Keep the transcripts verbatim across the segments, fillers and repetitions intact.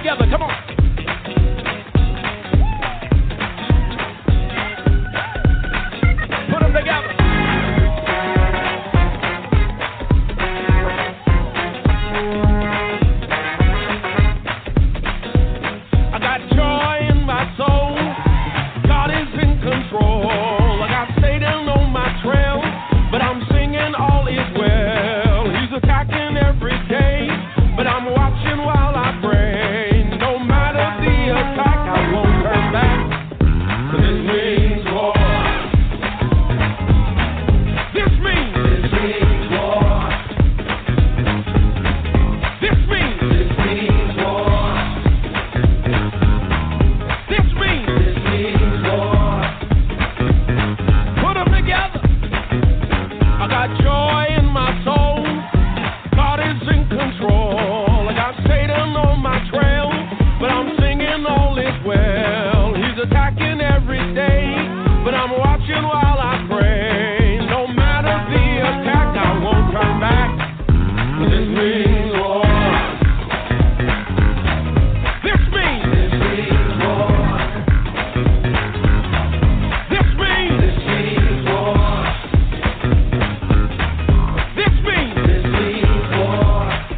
together. Come on. Put them together. I got joy in my soul. God is in control. I got Satan on my trail, but I'm singing all is well. He's attacking every day, but I'm watching while I pray. No matter the attack, I won't turn back. This means war. This means this means war. This means this means war. This means this means war. Put them together. I got joy in my soul. God is in control. I got Satan on my trail, but I'm singing all is well. He's attacking every day, but I'm watching while I pray. No matter the attack, I won't turn back. This means war. This means this means war. This means this means war. This means this means war.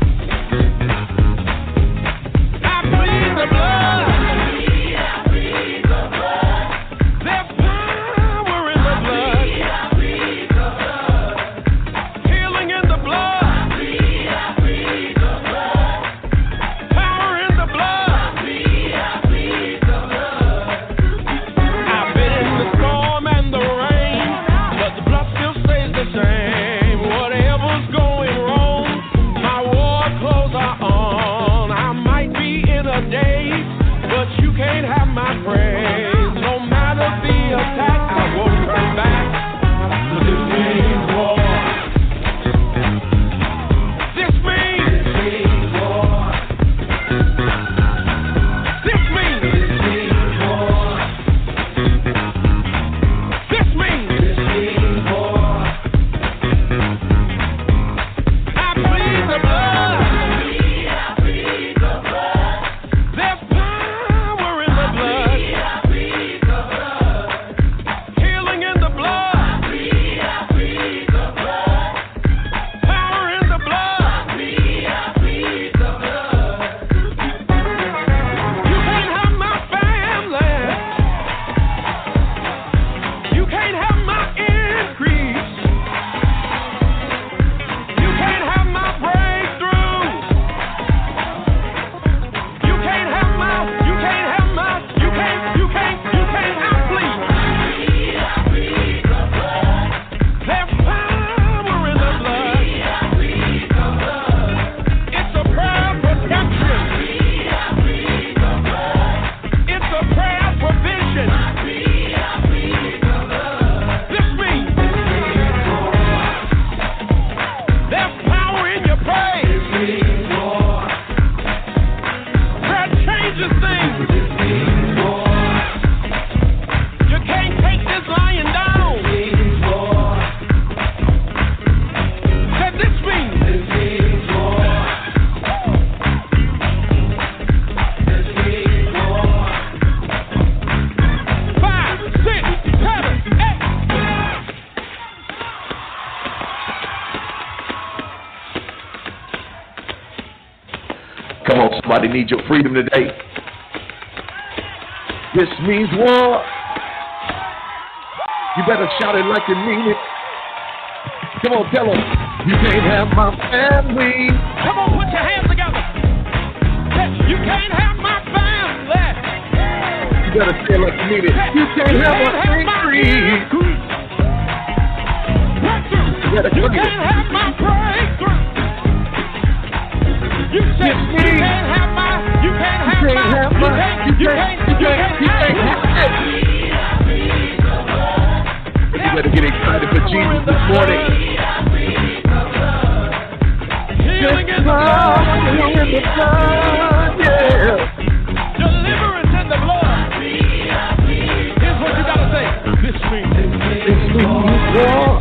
I plead the blood. I plead the blood. There's power in the blood. I plead the blood. Healing in the blood. I plead the blood. Power in the blood. I plead the blood. I've been in the storm and the rain, but the blood still stays the same. Whatever's going wrong, my war clothes are on. I might be in a daze, but you can't have my praise. No matter the attack, I won't turn back. This means war. This means this means war. This means this means war. This means this means war. I plead the blood. I plead the blood. There's power in the blood. I plead the blood. Healing in the blood. I plead the blood. Power in the blood. I plead the blood. You can't have my family. You can't have my increase. You can't have my breakthrough. You can't have my, you can't have my, you can't, you can't, you can't outfleet. I plead the blood. There's power in the blood. I plead the blood. It's a prayer of protection. I plead the blood. It's a prayer of provision. I plead the blood. This means there's power in your praise. Prayer changes things. You can't take this lying down. Said this means five, six, seven, eight. Come on, somebody need your freedom today. This means war. You better shout it like you mean it. Come on, tell them. You can't have my family. Come on, put your hands together. You can't have my family. You better say it like you mean it. You can't have my increase. You better You cook it. can't have my breakthrough. You said It's you me. can't have my, you can't have You my, can't have you my, can't, you you can't, can't, you can't, you can't have it. You better get excited for Jesus this morning. Healing in the blood, blood. healing in the blood, yeah. Deliverance in the blood. Here's what you gotta say. This means, This means war.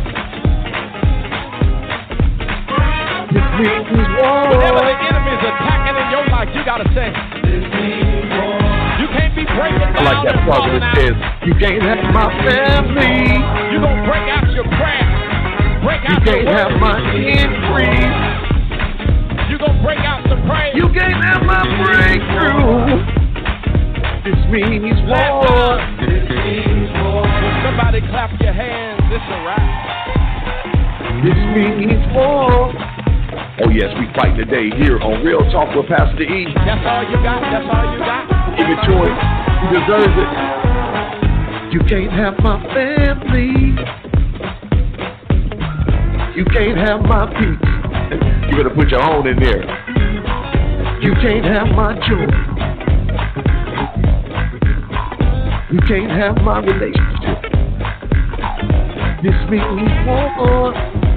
This means war. whenever the enemy is attacking in your life, you gotta say, You can't be breaking I like down that and part falling that out. says, you can't have my family. You gonna break out your prayer. Break You out can't your have word. my increase. You gonna break out some praise. You can't have my breakthrough. This means war. This means war. When somebody clap your hands, it's a wrap. This means war. Oh yes, we fight today here on Real Talk with Pastor E. That's all you got. That's all you got. Give it to him. He deserves it. You can't have my family. You can't have my peace. You better put your own in there. You can't have my joy. You can't have my relationship. This means war.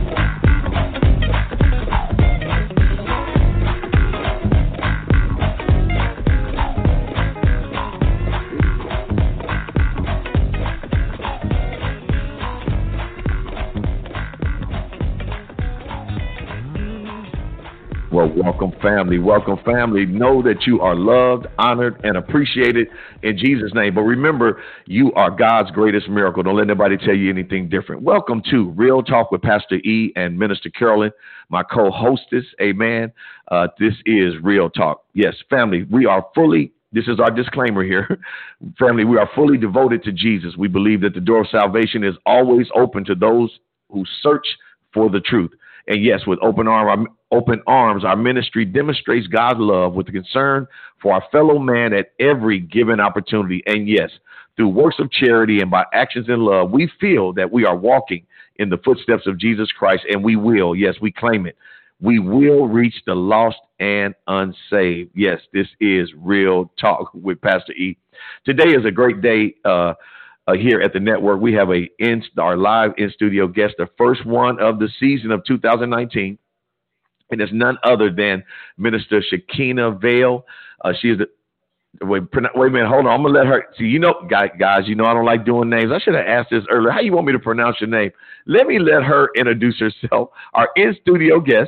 Well, welcome, family. Welcome, family. Know that you are loved, honored, and appreciated in Jesus' name. But remember, you are God's greatest miracle. Don't let anybody tell you anything different. Welcome to Real Talk with Pastor E and Minister Carolyn, my co-hostess. Amen. Uh, this is Real Talk. Yes, family, we are fully, this is our disclaimer here. Family, we are fully devoted to Jesus. We believe that the door of salvation is always open to those who search for the truth. And yes, with open arm, open arms, our ministry demonstrates God's love with the concern for our fellow man at every given opportunity. And yes, through works of charity and by actions in love, we feel that we are walking in the footsteps of Jesus Christ, and we will. Yes, we claim it. We will reach the lost and unsaved. Yes, this is Real Talk with Pastor E. Today is a great day. Uh, Uh, here at the network, we have a in, our live in-studio guest, the first one of the season of two thousand nineteen, and it's none other than Minister Shakina Vale. Uh, she is the, wait, wait a minute, hold on, I'm gonna let her. See, you know, guys, guys, you know I don't like doing names. I should have asked this earlier. How you want me to pronounce your name? Let me let her introduce herself. Our in-studio guest,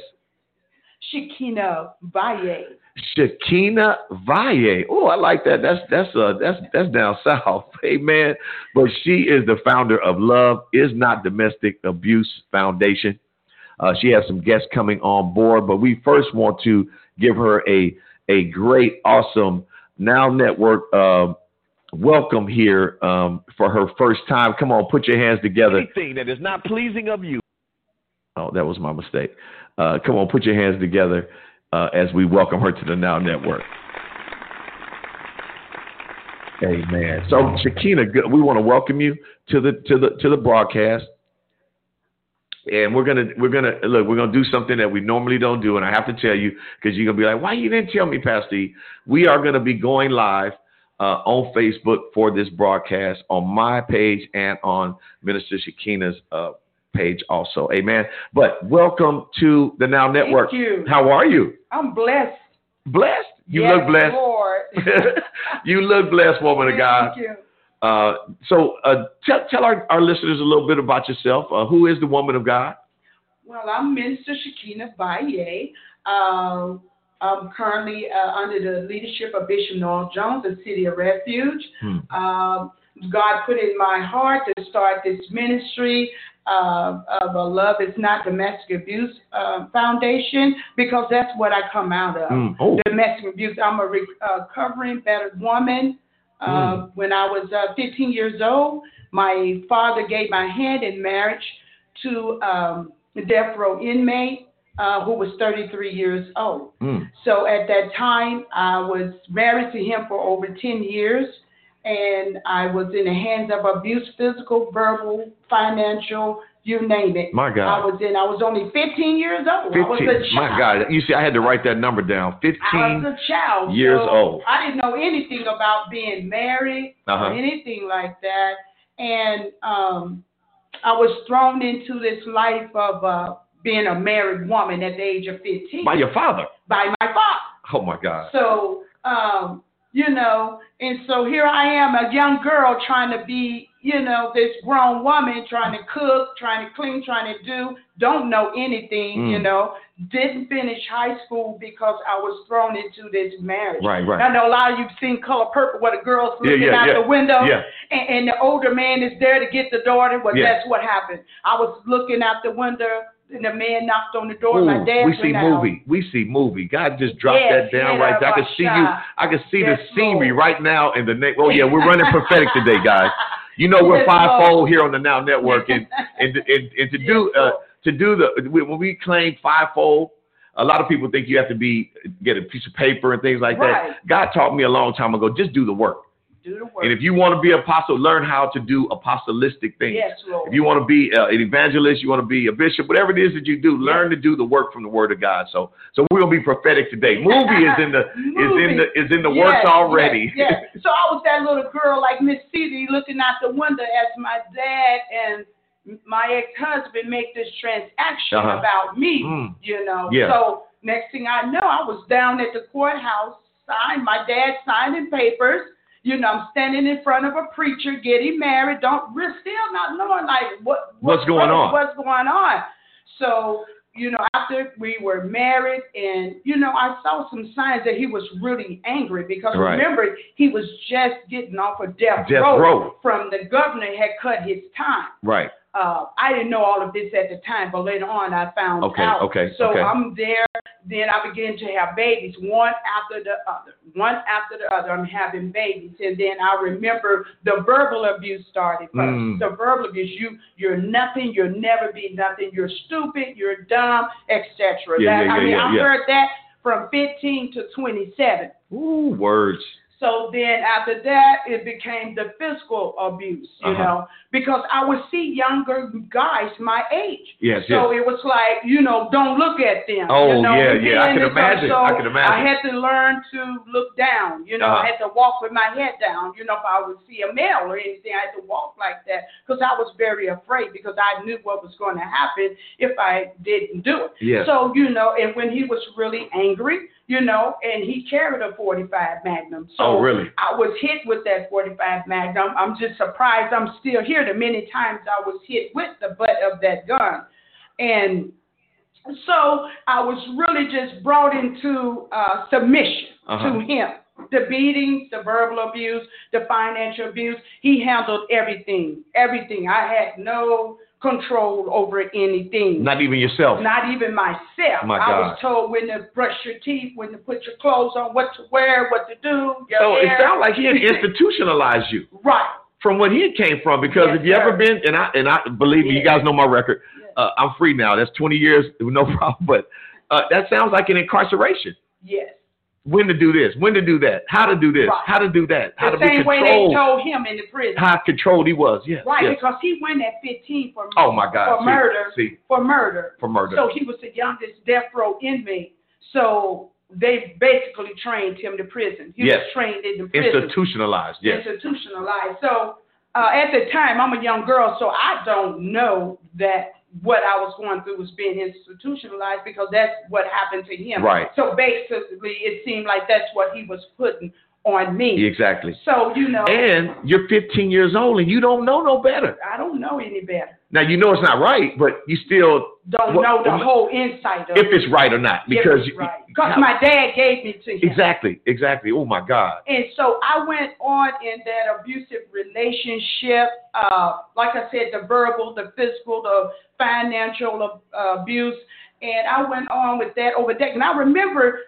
Shakina Valle. Shakina Valle. Oh, I like that. That's that's uh that's that's down south. Amen. But she is the founder of Love Is Not Domestic Abuse Foundation. Uh, she has some guests coming on board, but we first want to give her a a great, awesome Now Network uh, welcome here um, for her first time. Come on, put your hands together. Anything that is not pleasing of you. Oh, that was my mistake. Uh, come on, put your hands together. Uh, as we welcome her to the Now Network. Amen. So, Shakina, we want to welcome you to the to the to the broadcast, and we're gonna we're gonna look. We're gonna do something that we normally don't do, and I have to tell you because you're gonna be like, "Why you didn't tell me, Pastor E?" We are gonna be going live uh, on Facebook for this broadcast on my page and on Minister Shakina's uh, page also. Amen. But welcome to the Now Network. Thank you. How are you? I'm blessed. Blessed? You yes, look blessed. Lord. You look blessed, woman of God. Thank you. Uh, so uh, tell, tell our, our listeners a little bit about yourself. Uh, who is the woman of God? Well, I'm Minister Shakina Valle. Um, I'm currently uh, under the leadership of Bishop Noel Jones, the City of Refuge. Hmm. Um, God put in my heart to start this ministry uh, of a Love Is Not Domestic Abuse uh, Foundation, because that's what I come out of. Mm. Oh. Domestic abuse. I'm a recovering battered woman. Uh, Mm. When I was uh, fifteen years old, my father gave my hand in marriage to um, a death row inmate uh, who was thirty-three years old. Mm. So at that time, I was married to him for over ten years. And I was in the hands of abuse, physical, verbal, financial, you name it. My God. I was in, I was only fifteen years old. fifteen. I was a child. My God. You see, I had to write that number down. I fifteen was a child. years so old. I didn't know anything about being married Uh-huh. or anything like that. And um, I was thrown into this life of uh, being a married woman at the age of fifteen. By your father. By my father. Oh, my God. So, um, you know, and so here I am, a young girl trying to be you know, this grown woman trying to cook, trying to clean, trying to do, don't know anything, mm. you know, didn't finish high school because I was thrown into this marriage. Right, right. I know a lot of you've seen Color Purple where the girl's looking yeah, yeah, out yeah. the window yeah. and, and the older man is there to get the daughter. Well, yeah. that's what happened. I was looking out the window and the man knocked on the door. Ooh, my dad we went see out. movie. We see movie. God just dropped yes, that down yeah, right there. I can see you. I can see yes, the scenery Lord. right now in the next. Oh yeah, we're running prophetic today, guys. You know we're yes, fivefold here on the Now Network, and and and, and to do uh, to do the when we claim fivefold, a lot of people think you have to be get a piece of paper and things like right. that. God taught me a long time ago. Just do the work. Do the work. And if you want to be an apostle, learn how to do apostolistic things. Yes, Lord. If you want to be uh, an evangelist, you want to be a bishop, whatever it is that you do, learn yes. to do the work from the Word of God. So, so we're gonna be prophetic today. Movie is in the is in the is in the yes, works already. Yes, yes. So I was that little girl like Miss City looking out the window as my dad and my ex-husband make this transaction uh-huh. about me. Mm. You know. Yeah. So next thing I know, I was down at the courthouse, signed my dad signing papers. You know, I'm standing in front of a preacher, getting married. Don't we're still not knowing like what, what what's going what, on. What's going on? So you know, after we were married, and you know, I saw some signs that he was really angry because right. remember he was just getting off of death, death row, row from the governor had cut his time. Right. Uh, I didn't know all of this at the time, but later on I found okay, out. Okay. So okay. I'm there. Then I began to have babies, one after the other, one after the other. I'm having babies, and then I remember the verbal abuse started first. Mm. The verbal abuse, you, you're nothing, you'll never be nothing, you're stupid, you're dumb, et cetera. Yeah, yeah, I yeah, mean, yeah, I yeah. heard that from fifteen to twenty-seven. Ooh, words. So then after that, it became the physical abuse, you uh-huh. know, because I would see younger guys my age. Yes, so yes. it was like, you know, don't look at them. Oh, you know? yeah, and yeah. I can imagine. So I can imagine. I had to learn to look down. You know, uh-huh. I had to walk with my head down. You know, if I would see a male or anything, I had to walk like that because I was very afraid because I knew what was going to happen if I didn't do it. Yes. So, you know, and when he was really angry, you know, and he carried a forty-five Magnum. So oh, really? I was hit with that forty-five Magnum. I'm just surprised I'm still here. The many times I was hit with the butt of that gun. And so I was really just brought into uh, submission uh-huh. to him. The beatings, the verbal abuse, the financial abuse, he handled everything, everything. I had no control over anything. Not even yourself? Not even myself. My I God. was told when to brush your teeth, when to put your clothes on, what to wear, what to do. Your so hair. It sounds like he had institutionalized you. Right. From what he came from, because yes, if you sir. ever been, and I and I believe me, yes. you guys know my record. Yes. Uh, I'm free now. That's twenty years, no problem. But uh, that sounds like an incarceration. Yes. When to do this, when to do that, how to do this, right. how to do that, how the to be controlled. The same way they told him in the prison. How controlled he was, yes. Right, yes. because he went at fifteen for, oh my God. for see, murder. See. For murder. For murder. So he was the youngest death row inmate. So they basically trained him to prison. He yes. was trained in the prison. Institutionalized, yes. Institutionalized. So uh, at the time, I'm a young girl, so I don't know that what I was going through was being institutionalized because that's what happened to him. Right. So basically, it seemed like that's what he was putting on me. Exactly. So, you know. And you're fifteen years old and you don't know no better. I don't know any better. Now, you know it's not right, but you still don't what, know the what, whole insight of if it. it's right or not. Because if it's right. Because my dad gave me to him. Exactly. Exactly. Oh, my God. And so I went on in that abusive relationship. Uh, like I said, the verbal, the physical, the financial uh, abuse. And I went on with that over that. And I remember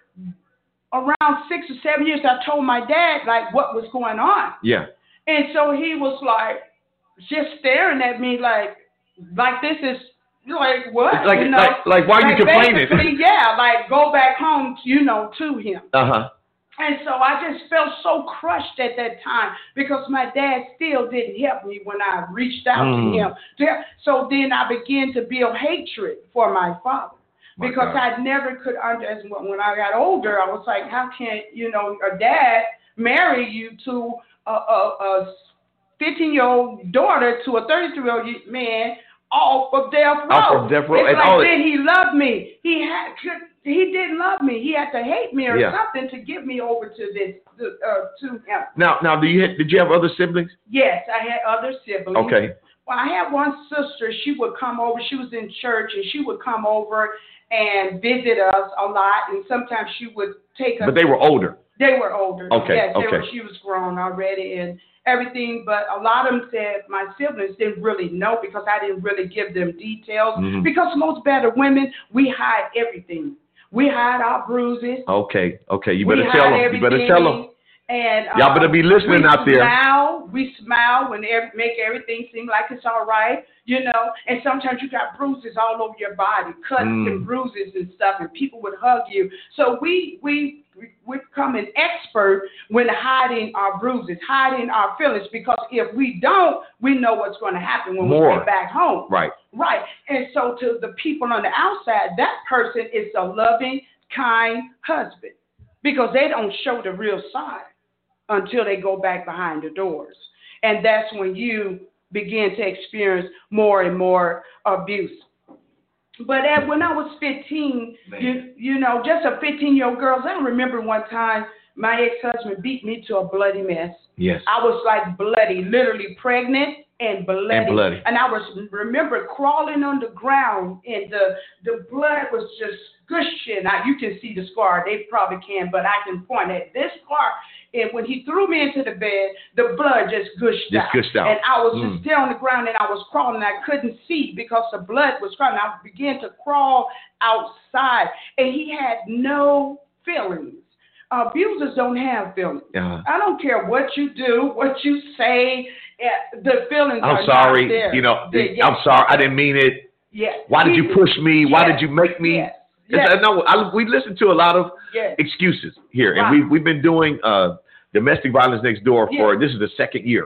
around six or seven years, I told my dad, like, what was going on. Yeah. And so he was, like, just staring at me like, like this is, like, what? Like, you know? like, like, why are like you complaining? Yeah, like, go back home, you know, to him. Uh-huh. And so I just felt so crushed at that time because my dad still didn't help me when I reached out mm. to him. So then I began to build hatred for my father. Because I never could understand. When I got older, I was like, how can, you know, a dad marry you to a, a, a fifteen-year-old daughter to a thirty-three-year-old man off of death row? Off of death row. It's and like all then he loved me. He had, he didn't love me. He had to hate me or Yeah. something to get me over to this to, uh, to him. Now, now, do you did you have other siblings? Yes, I had other siblings. Okay. Well, I had one sister. She would come over. She was in church, and she would come over and visit us a lot. And sometimes she would take us. But they were older. They were older. Okay, Yes, they okay. were, she was grown already and everything. But a lot of them said my siblings didn't really know because I didn't really give them details. Mhm. Because most better women, we hide everything. We hide our bruises. Okay, okay. You We better hide tell them. You everything. better tell them. And Y'all uh, better be listening we out there. Smile, we smile when they make everything seem like it's all right, you know. And sometimes you got bruises all over your body, cuts Mm. and bruises and stuff, and people would hug you. So we we we we become an expert when hiding our bruises, hiding our feelings, because if we don't, we know what's going to happen when More. we get back home. Right. Right. And so to the people on the outside, that person is a loving, kind husband because they don't show the real side until they go back behind the doors. And that's when you begin to experience more and more abuse. But at, when I was fifteen, you, you know, just a fifteen-year-old girl, I remember one time my ex-husband beat me to a bloody mess. Yes. I was like bloody, literally pregnant and bloody. And bloody. And I was remember crawling on the ground, and the the blood was just gushing. Now you can see the scar. They probably can, but I can point at this scar. And when he threw me into the bed, the blood just gushed Just out. gushed out. And I was Mm. just still on the ground, and I was crawling. I couldn't see because the blood was crawling. I began to crawl outside, and he had no feelings. Abusers don't have feelings. Uh, I don't care what you do, what you say. eh, The feelings are I'm sorry. not there. You know, They- yes. I'm sorry. I didn't mean it. Yes. Why did you push me? Why Yes. did you make me? Yes. It's- Yes. I know. I, we listen to a lot of Yes. excuses here, and Right. we we've been doing uh, domestic violence next door for Yes. this is the second year,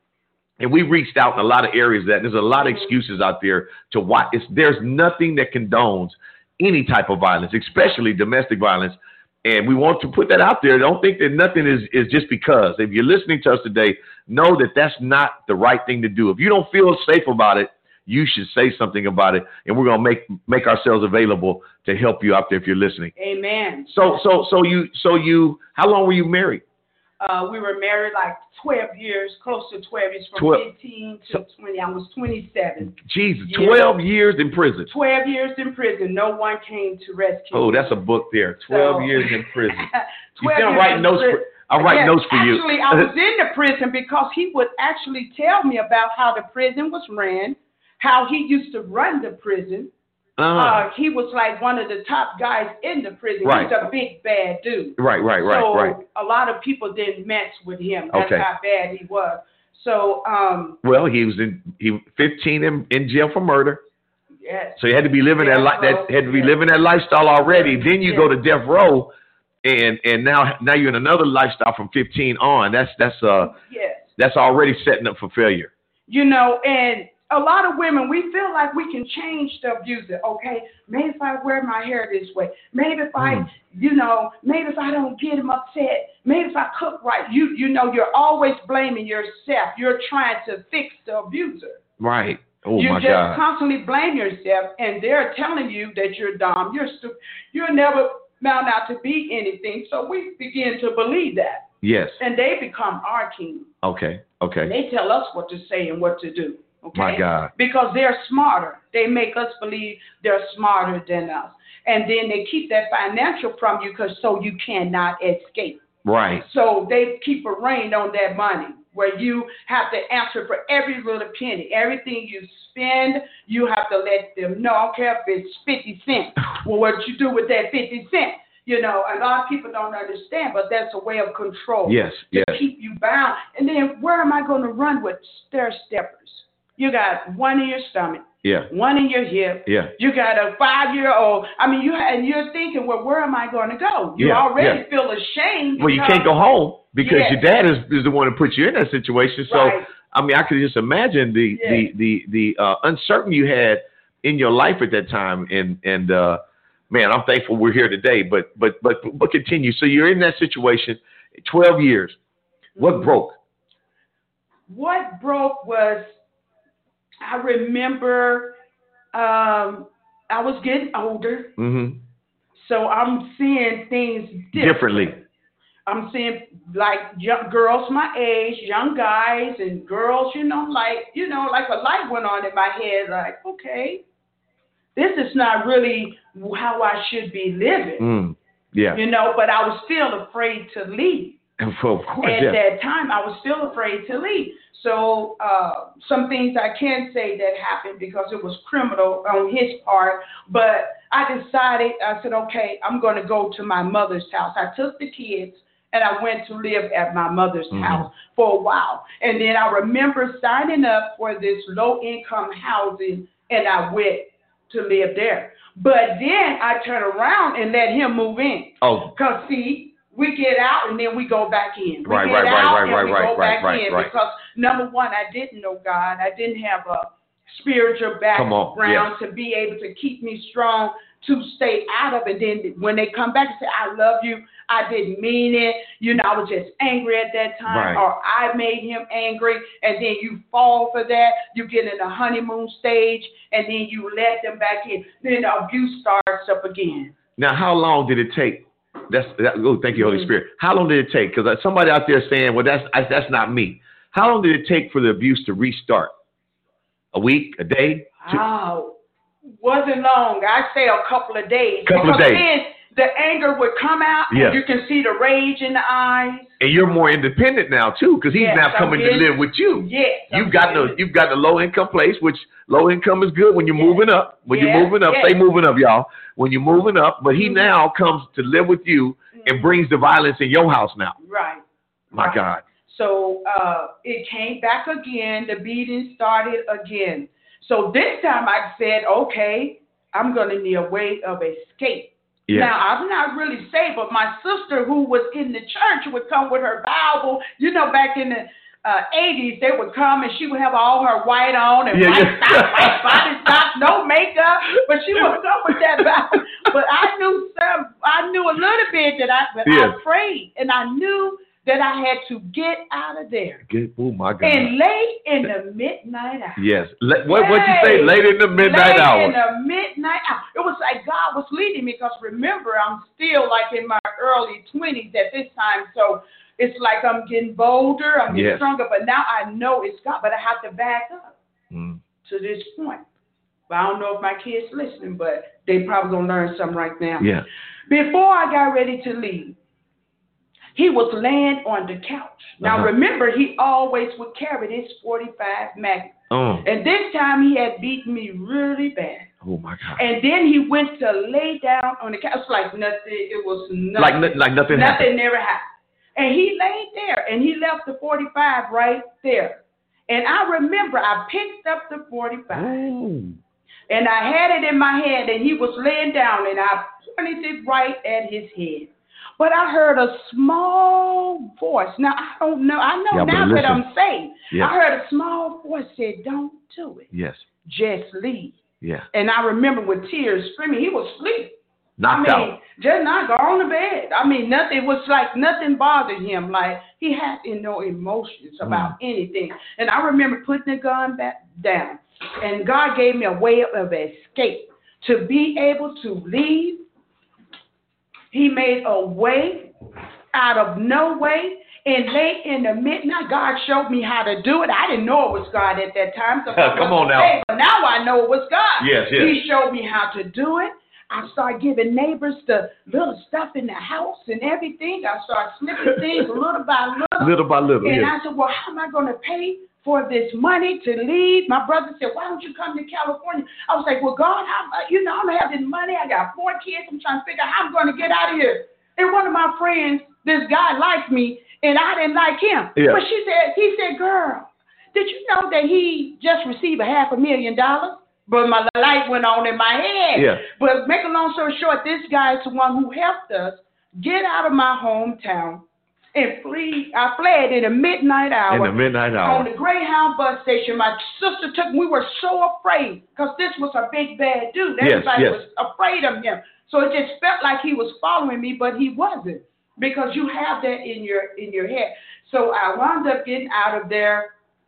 and we reached out in a lot of areas that there's a lot of Mhm. excuses out there to why it's there's nothing that condones any type of violence, especially domestic violence. And we want to put that out there. Don't think that nothing is, is just because. If you're listening to us today, know that that's not the right thing to do. If you don't feel safe about it, you should say something about it. And we're going to make make ourselves available to help you out there if you're listening. Amen. So so so you so you how long were you married? Uh, we were married like twelve years, close to twelve years, from Twelve. fifteen to twenty. I was twenty-seven. Jesus, Yeah. twelve years in prison. twelve years in prison. No one came to rescue Oh, me. that's a book there. twelve So- years in prison. You twelve see, I'm years writing in notes prison. for I'm writing Yes, notes for you. Actually, I was in the prison because he would actually tell me about how the prison was ran, how he used to run the prison. uh, Uh, he was like one of the top guys in the prison. Right. He's a big, bad dude. right, right, right, so right. a lot of people didn't mess with him. That's Okay. how bad he was. So, um, Well, he was in he fifteen in, in jail for murder. yes. So he had to be living that Death li- that row, had to be yes. living that lifestyle already. Then you Yes. go to death row, and and now now you're in another lifestyle from fifteen on. That's that's uh Yes. that's already setting up for failure. You know, and a lot of women, we feel like we can change the abuser. Okay, maybe if I wear my hair this way, maybe if I, Mm. you know, maybe if I don't get him upset, maybe if I cook right. You, you know, you're always blaming yourself. You're trying to fix the abuser. Right. Oh you my just God. constantly blame yourself, and they're telling you that you're dumb, you're stupid, you're never bound out to be anything. So we begin to believe that, Yes. and they become our king. Okay. Okay. They tell us what to say and what to do. Okay? My God. Because they're smarter. They make us believe they're smarter than us. And then they keep that financial from you because so you cannot escape. Right. So they keep a rein on that money where you have to answer for every little penny. Everything you spend, you have to let them know. I don't care if it's fifty cents. Well, what you do with that fifty cents? You know, a lot of people don't understand, but that's a way of control. Yes. To Yes. keep you bound. And then where am I going to run with stair steppers? You got one in your stomach, Yeah. one in your hip. Yeah. You got a five-year-old. I mean, you and you're thinking, well, where am I going to go? You Yeah, already yeah. feel ashamed. Well, you because- can't go home because Yes. your dad is, is the one who put you in that situation. So, Right. I mean, I could just imagine the Yeah. the the the uh, uncertainty you had in your life at that time. And and uh, man, I'm thankful we're here today. But but but but continue. So you're in that situation, twelve years. What Mhm. broke? What broke was, I remember um, I was getting older. Mm-hmm. So I'm seeing things differently. differently. I'm seeing like young girls my age, young guys and girls, you know, like, you know, like a light went on in my head, like, okay, this is not really how I should be living. Mm. Yeah. You know, but I was still afraid to leave. And for, of course, At yeah. that time, I was still afraid to leave. So uh, some things I can't say that happened because it was criminal on his part. But I decided, I said, okay, I'm going to go to my mother's house. I took the kids and I went to live at my mother's Mm-hmm. house for a while. And then I remember signing up for this low-income housing, and I went to live there. But then I turned around and let him move in. Oh. Because, see, we get out and then we go back in. We Right, get right, right, out right, and right, we right, go right, back right, in right. because, number one, I didn't know God. I didn't have a spiritual Come on, background to be able to keep me strong to stay out of it. Then when they come back and say, I love you, I didn't mean it. You know, I was just angry at that time, Right. or I made him angry, and then you fall for that. You get in the honeymoon stage, and then you let them back in. Then the abuse starts up again. Now, how long did it take? That's that, oh, thank you, Holy Mhm. Spirit. How long did it take? Because somebody out there saying, "Well, that's I, that's not me." How long did it take for the abuse to restart? A week, a day, two? Oh, wasn't long. I'd say a couple of days. Couple of because days. Then the anger would come out, Yeah. and you can see the rage in the eyes. And you're more independent now too, because he's Yes, now I'm coming to getting- live with you. Yes. You've got the you've got the low income place, which low income is good when you're Yes. moving up. When Yes, you're moving up, yes. stay moving up, y'all. When you're moving up, but he Mhm. now comes to live with you and Mhm. brings the violence in your house now. Right. My Right. God. So uh, it came back again. The beating started again. So this time I said, okay, I'm going to need a way of escape. Yeah. Now, I'm not really saved, but my sister who was in the church would come with her Bible. You know, back in the uh, eighties, they would come and she would have all her white on and Yeah, white yeah. socks, white body socks, no makeup, but she would come with that Bible. But I knew some, I knew a little bit that I, but Yes. I prayed, and I knew that I had to get out of there Get, oh my God. and late in the midnight hour. Yes. La- what what you say? Hey, Late in the midnight late hour. in the midnight hour. It was like God was leading me because remember, I'm still like in my early twenties at this time. So it's like I'm getting bolder, I'm getting Yes. stronger, but now I know it's God, but I have to back up Mm. to this point. But I don't know if my kids listening, but they probably going to learn something right now. Yeah. Before I got ready to leave, he was laying on the couch. Now, Uh-huh. remember, he always would carry this forty-five Magnum. Oh. And this time he had beaten me really bad. Oh my God. And then he went to lay down on the couch like nothing. It was nothing. Like no- like nothing Nothing happened. never happened. And he laid there, and he left the forty-five right there. And I remember I picked up the forty-five, Oh. and I had it in my hand, and he was laying down, and I pointed it right at his head. But I heard a small voice. Now, I don't know. I know Y'all better now that listen. I'm saved. Yeah. I heard a small voice say, don't do it. Yes. Just leave. Yeah. And I remember with tears screaming, he was asleep. Knocked I mean, out. just not go on to bed. I mean, nothing it was like nothing bothered him. Like he had no emotions about Mm. anything. And I remember putting the gun back down. And God gave me a way of escape to be able to leave. He made a way out of no way. And late in the midnight, God showed me how to do it. I didn't know it was God at that time. So I Come on wasn't now. saved, but now I know it was God. Yes, yes. He showed me how to do it. I started giving neighbors the little stuff in the house and everything. I started slipping things little by little. Little by little. And Yeah. I said, well, how am I going to pay for this money to leave? My brother said, why don't you come to California? I was like, well, God, I'm, uh, you know, I don't have this money. I got four kids. I'm trying to figure out how I'm going to get out of here. And one of my friends, this guy liked me, and I didn't like him. Yeah. But she said, he said, girl, did you know that he just received a half a million dollars? But my light went on in my head. Yeah. But make a long story short, this guy is the one who helped us get out of my hometown and flee. I fled in the midnight hour. In the midnight hour. On the Greyhound bus station. My sister took me. We were so afraid because this was a big bad dude. Yes, Everybody yes. was afraid of him. So it just felt like he was following me, but he wasn't because you have that in your in your head. So I wound up getting out of there.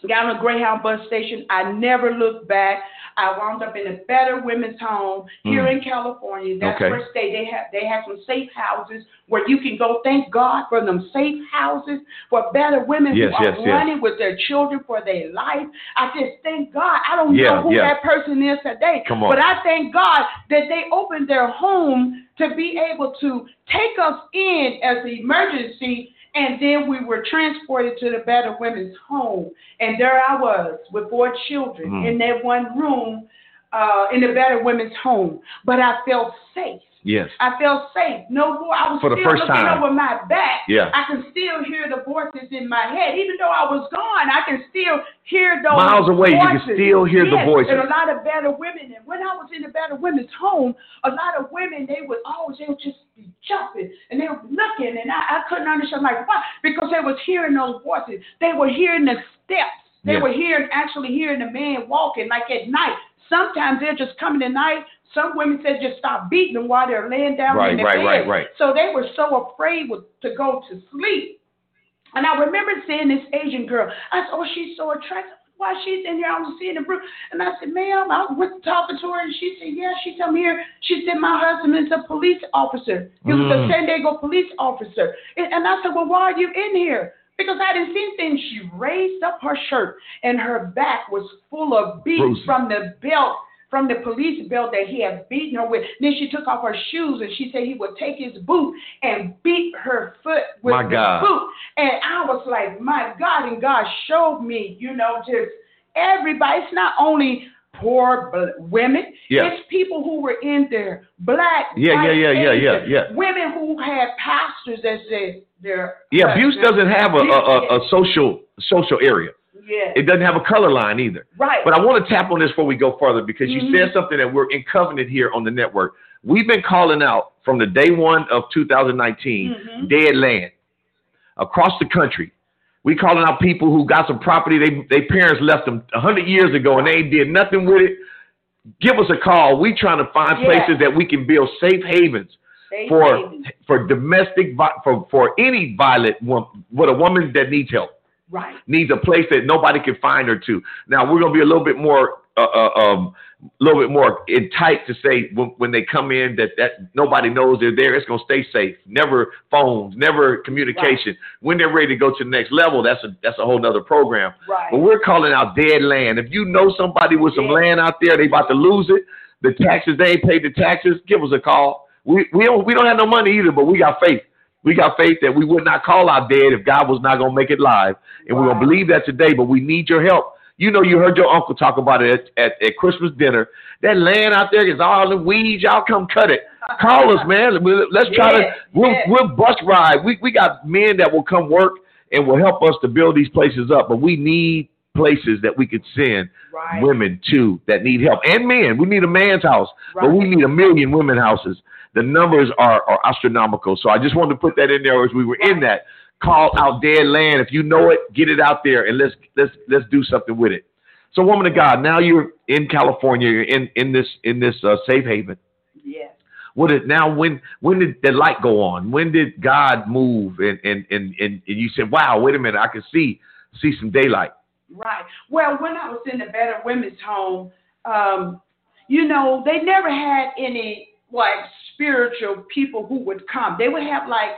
got on a Greyhound bus station. I never looked back. I wound up in a Better Women's Home here mm. in California. That's okay. where stay. They have they have some safe houses where you can go. Thank God for them safe houses for better women yes, who yes, are yes. running with their children for their life. I just thank God. I don't yeah, know who yeah. that person is today, Come on. but I thank God that they opened their home to be able to take us in as an emergency. And then we were transported to the Better Women's Home. And there I was with four children mm. in that one room uh, in the Better Women's Home. But I felt safe. Yes. I felt safe. No more. I was For the still first looking time. over my back. Yeah. I can still hear the voices in my head. Even though I was gone, I can still hear those miles away, voices. you can still hear yes, the voices. And a lot of better women. And when I was in the Better Women's Home, a lot of women, they would always, they would just be jumping and they would be looking. And I, I couldn't understand, like, why? Because they was hearing those voices. They were hearing the steps. They yes. were hearing, actually hearing the man walking, like at night. Sometimes they're just coming at night. Some women said just stop beating them while they're laying down right, in their right, bed. Right, right, So they were so afraid with, to go to sleep. And I remember seeing this Asian girl. I said, oh, she's so attractive. Why she's in here? I was seeing the room. And I said, ma'am, I was talking to her. And she said, yeah, she told me here. She said, my husband is a police officer. He was mm. a San Diego police officer. And, and I said, well, why are you in here? Because I didn't see things. She raised up her shirt, and her back was full of beats Bruce. from the belt. From the police belt that he had beaten her with. Then she took off her shoes and she said he would take his boot and beat her foot with my the God. boot. And I was like, my God. And God showed me, you know, just everybody. It's not only poor women. Yeah. It's people who were in there, black, yeah, white, yeah, yeah, yeah, yeah, yeah. women who had pastors as their, their yeah. Abuse doesn't have a, a, a social social area. Yeah. It doesn't have a color line either. Right. But I want to tap on this before we go further because you mm-hmm. said something that we're in covenant here on the network. We've been calling out from the day one of two thousand nineteen, mm-hmm. dead land across the country. We calling out people who got some property. They their parents left them a hundred years ago and they did nothing with it. Give us a call. We trying to find yeah. places that we can build safe havens safe for havens. for domestic for for any violent woman, with a woman that needs help. Right. Needs a place that nobody can find her to. Now we're gonna be a little bit more, a uh, uh, um, little bit more in tight to say when, when they come in that that nobody knows they're there. It's gonna stay safe. Never phones, never communication. Right. When they're ready to go to the next level, that's a that's a whole nother program. Right. But we're calling out dead land. If you know somebody with some yeah. land out there, they about to lose it. The taxes they ain't paid the taxes. Give us a call. We we don't we don't have no money either, but we got faith. We got faith that we would not call out dead if God was not going to make it live. And wow. we're going to believe that today, but we need your help. You know, you heard your uncle talk about it at, at, at Christmas dinner. That land out there is all the weeds. Y'all come cut it. Call us, man. Let's try yeah, to, we'll, yeah. we'll bus ride. We, we got men that will come work and will help us to build these places up, but we need places that we could send right. women to that need help. And men. We need a man's house, right. but we need a million women houses. The numbers are, are astronomical. So I just wanted to put that in there as we were in that. Call out dead land. If you know it, get it out there and let's let's let's do something with it. So, woman of God, now you're in California. You're in in this in this uh, safe haven. Yes. What is now? When when did the light go on? When did God move? And and and and, and you said, "Wow, wait a minute, I can see see some daylight." Right. Well, when I was in the Better Women's Home, um, you know, they never had any like spiritual people who would come. They would have like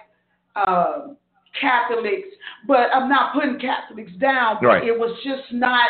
uh, Catholics, but I'm not putting Catholics down. But right. it was just not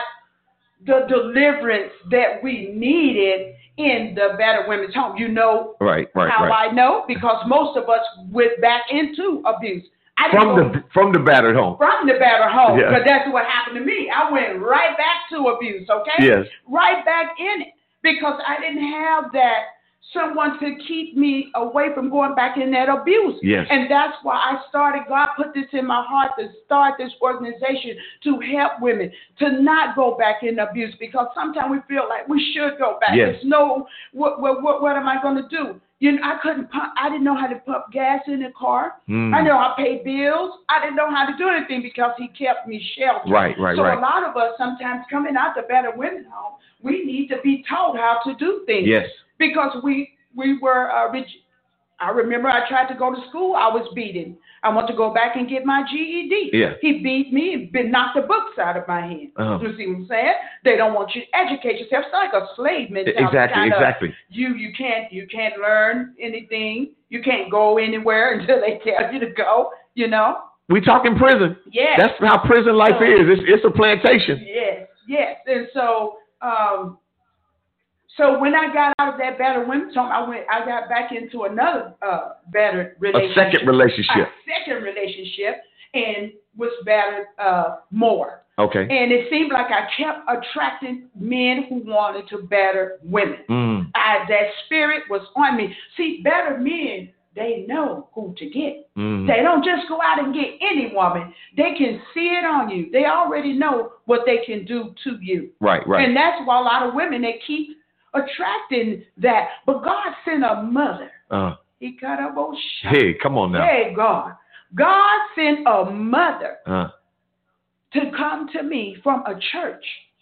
the deliverance that we needed in the Better Women's Home. You know right, right, how right. I know? Because most of us went back into abuse. I from didn't the go, from the battered home. From the battered home, yeah. because that's what happened to me. I went right back to abuse, okay? Yes. Right back in it, because I didn't have that someone to keep me away from going back in that abuse. Yes. And that's why I started, God put this in my heart to start this organization to help women to not go back in abuse, because sometimes we feel like we should go back. Yes. There's no, what, what, what, what am I going to do? You know, I couldn't pump, I didn't know how to pump gas in the car. Mm. I know how to pay bills. I didn't know how to do anything because he kept me sheltered. Right, right, so right. So a lot of us sometimes coming out the Better Women's Home, we need to be taught how to do things. Yes. Because we we were, uh, rich. I remember I tried to go to school, I was beaten. I want to go back and get my G E D. Yeah. He beat me and knocked the books out of my hand. Uh-huh. You see what I'm saying? They don't want you to educate yourself. It's like a slave mentality. Exactly, Kinda, exactly. You you can't you can't learn anything. You can't go anywhere until they tell you to go. You know. We talking prison. Yes. That's how prison life So, is. It's it's a plantation. Yes, yes. And so um, so when I got out of that battered women's home, I went I got back into another uh, battered relationship. A second relationship. A second relationship, and was battered uh, more. Okay. And it seemed like I kept attracting men who wanted to batter women. Mm. I, that spirit was on me. See, better men, they know who to get. Mm. They don't just go out and get any woman. They can see it on you. They already know what they can do to you. Right, right. And that's why a lot of women, they keep attracting that. But God sent a mother. Uh, He cut up old shot. hey, come on now. Hey, God. God sent a mother Uh, to come to me from a church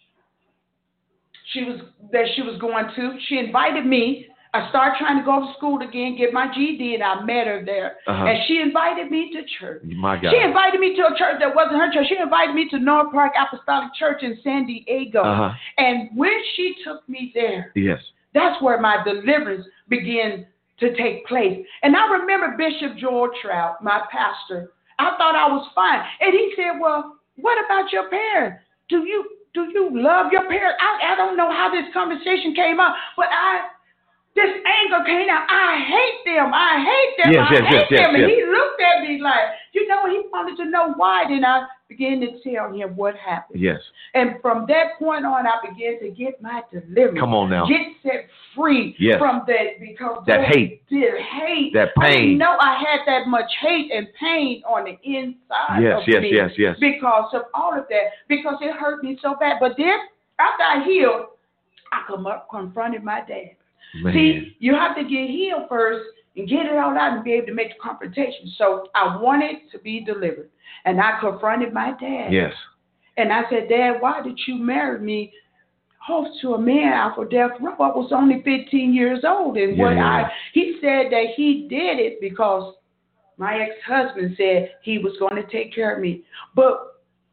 she was that she was going to. She invited me. I started trying to go to school again, get my G E D, and I met her there. Uh-huh. And she invited me to church. My God. She invited me to a church that wasn't her church. She invited me to North Park Apostolic Church in San Diego. Uh-huh. And when she took me there, Yes. that's where my deliverance began to take place. And I remember Bishop Joel Trout, my pastor. I thought I was fine. And he said, well, what about your parents? Do you do you love your parents? I, I don't know how this conversation came up, but I this anger came out. I hate them. I hate them. Yes, I yes, hate yes, yes, them. yes. And he looked at me like, you know, he wanted to know why. Then I began to tell him what happened. Yes. And from that point on, I began to get my deliverance. Come on now. Get set free Yes. from that because That those hate. did hate. That I pain. didn't know I had that much hate and pain on the inside Yes, of yes, me yes, yes. because of all of that, because it hurt me so bad. But then, after I healed, I come up, confronted my dad. Man. See, you have to get healed first and get it all out and be able to make the confrontation. So I wanted to be delivered. And I confronted my dad. Yes. And I said, Dad, why did you marry me off to a man out for death row? I was only fifteen years old. And Yeah, what yeah, I yeah. he said that he did it because my ex-husband said he was going to take care of me. But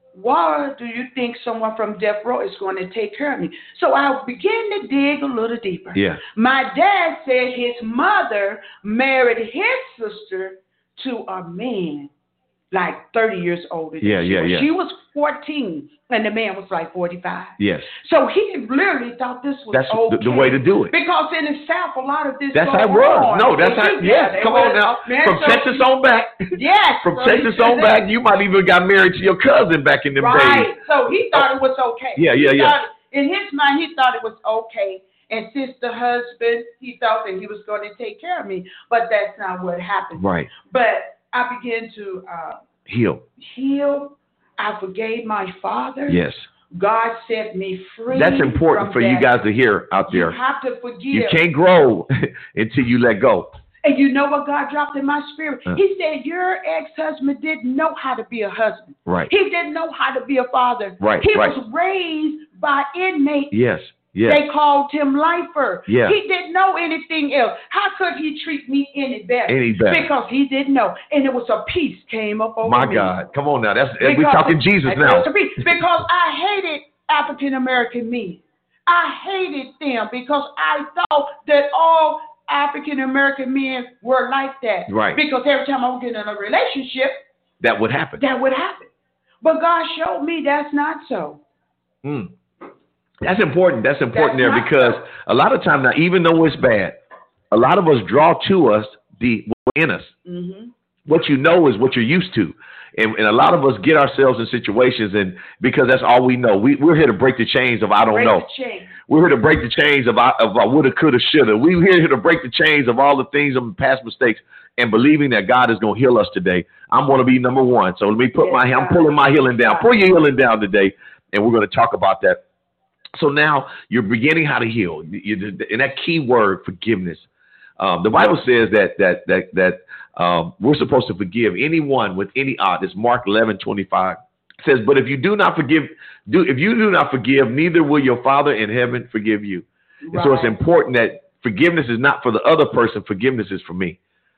why do you think someone from death row is going to take care of me? So I began to dig a little deeper. Yeah. My dad said his mother married his sister to a man like thirty years older than Yeah, she yeah, was. yeah. She was fourteen and the man was like forty-five. Yes. So he literally thought this was That's okay. the, the way to do it. Because in the South, a lot of this That's goes how it was. on. No, that's They how. do Yes. that. They Come will- on now. Man, From so- Texas on back. Yes. From so Texas he- on back, you might even got married to your cousin back in the Right. days. So he thought it was okay. Yeah, yeah, He yeah. thought- In his mind, he thought it was okay. And since the husband, he thought that he was going to take care of me. But that's not what happened. Right. But I began to uh, Heal. heal. I forgave my father. Yes. God set me free. That's important from for you that. guys to hear out You there. have to forgive. You can't grow until you let go. And you know what God dropped in my spirit? Uh. He said, your ex-husband didn't know how to be a husband. Right. He didn't know how to be a father. Right, He right. was raised by inmates. Yes. Yes. They called him lifer. Yeah. He didn't know anything else. How could he treat me any better? Any better. Because he didn't know. And it was a peace came up over My me. God. Come on now. That's we're Because- talking Jesus it now. was a peace. Because I hated African American men. I hated them because I thought that all African American men were like that. Right. Because every time I would get in a relationship, That would happen. that would happen. But God showed me that's not so. Mm. That's important. That's important That's there not because so. a lot of times now, even though it's bad, a lot of us draw to us the what's in us. Mm-hmm. What you know is what you're used to. And, and a lot of us get ourselves in situations and because that's all we know. We, we're here to break the chains of I don't Break know. the chain. We're here to break the chains of I, of I woulda, coulda, shoulda. We're here to break the chains of all the things of past mistakes and believing that God is going to heal us today. I'm going to be number one. So let me put Yes, my, I'm God. pulling my healing down. God. Pull your healing down today. And we're going to talk about that. So now you're beginning how to heal. You, and that key word, forgiveness. Um, the Bible says that that that that um, we're supposed to forgive anyone with any odd. It's Mark eleven twenty-five. It says, but if you do not forgive, do if you do not forgive, neither will your Father in heaven forgive you. And so it's Right. important that forgiveness is not for the other person. Forgiveness is for me.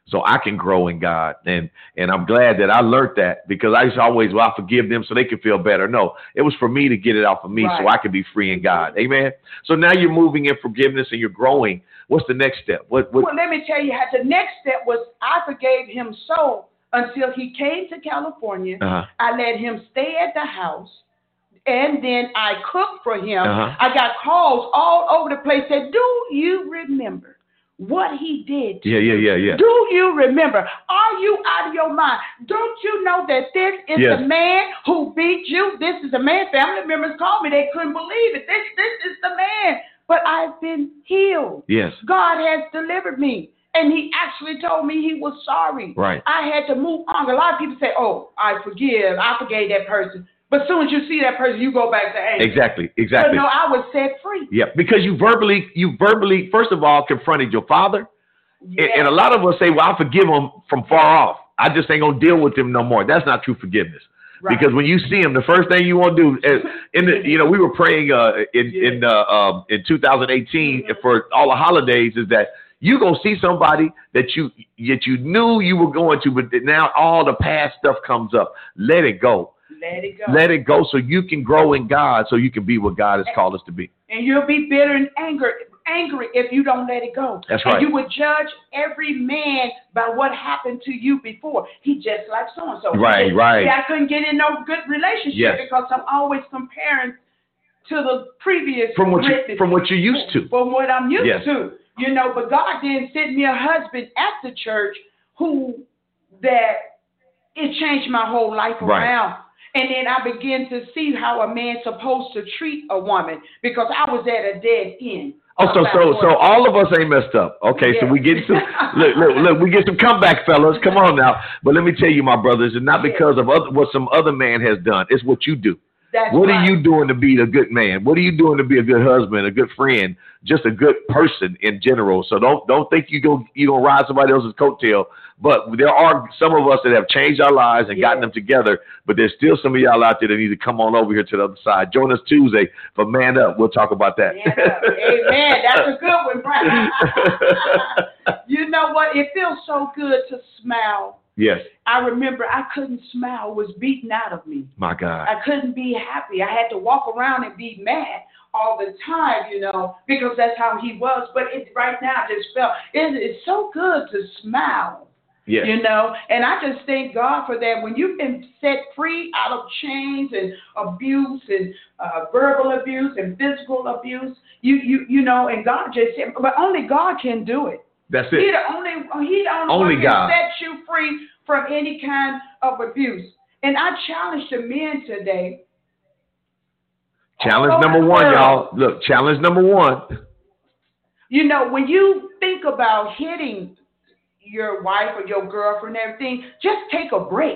so I can grow in God. And and I'm glad that I learned that, because I used to always, well, I forgive them so they can feel better. No, it was for me to get it off of me, right, so I could be free in God. Amen. So now you're moving in forgiveness and you're growing. What's the next step? What, what? Well, let me tell you how the next step was. I forgave him so until he came to California. Uh-huh. I let him stay at the house. And then I cooked for him. Uh-huh. I got calls all over the place that, do you remember what he did? Yeah, yeah, yeah, yeah. Do you remember? Are you out of your mind? Don't you know that this is yes. the man who beat you? This is the man. Family members called me. They couldn't believe it. This, this is the man. But I've been healed. Yes. God has delivered me. And he actually told me he was sorry. Right. I had to move on. A lot of people say, oh, I forgive. I forgave that person. But as soon as you see that person, you go back to anger. Exactly, exactly. But no, I was set free. Yeah, because you verbally, you verbally, first of all, confronted your father. Yes. And, and a lot of us say, well, I forgive him from far off. I just ain't going to deal with him no more. That's not true forgiveness. Right. Because when you see him, the first thing you want to do is, in the, you know, we were praying uh, in yeah. in uh, uh, in two thousand eighteen mm-hmm. for all the holidays, is that you gonna see somebody that you that you knew you were going to, but now all the past stuff comes up. Let it go. Let it go. Let it go, so you can grow in God, so you can be what God has and, called us to be. And you'll be bitter and angry, angry if you don't let it go. That's right. And you would judge every man by what happened to you before. He just like so and so. Right, just, right. I couldn't get in no good relationship yes. because I'm always comparing to the previous from what you, from what you're used to. From what I'm used yes. to, you know. But God then sent me a husband at the church who that it changed my whole life around. Right. And then I began to see how a man's supposed to treat a woman, because I was at a dead end. Oh, so so so all of us ain't messed up. Okay, yes. So we get some look, look, look, we get some comeback, fellas. Come on now. But let me tell you, my brothers, it's not because of other, what some other man has done. It's what you do. That's what right. are you doing to be a good man? What are you doing to be a good husband, a good friend, just a good person in general? So don't don't think you go you gonna ride somebody else's coattail. But there are some of us that have changed our lives and yeah. gotten them together. But there's still some of y'all out there that need to come on over here to the other side. Join us Tuesday for Man Up. We'll talk about that. Man up. Amen. That's a good one, Brian. You know what? It feels so good to smile. Yes. I remember I couldn't smile. It was beaten out of me. My God. I couldn't be happy. I had to walk around and be mad all the time, you know, because that's how he was. But it, right now I just felt it, it's so good to smile. Yes. You know, and I just thank God for that. When you've been set free out of chains and abuse and uh, verbal abuse and physical abuse, you you you know, and God just said, but only God can do it. That's it. He the only he the only, only one God can set you free from any kind of abuse. And I challenge the men today. Challenge number one, y'all. Look, challenge number one. You know, when you think about hitting your wife or your girlfriend and everything, just take a break.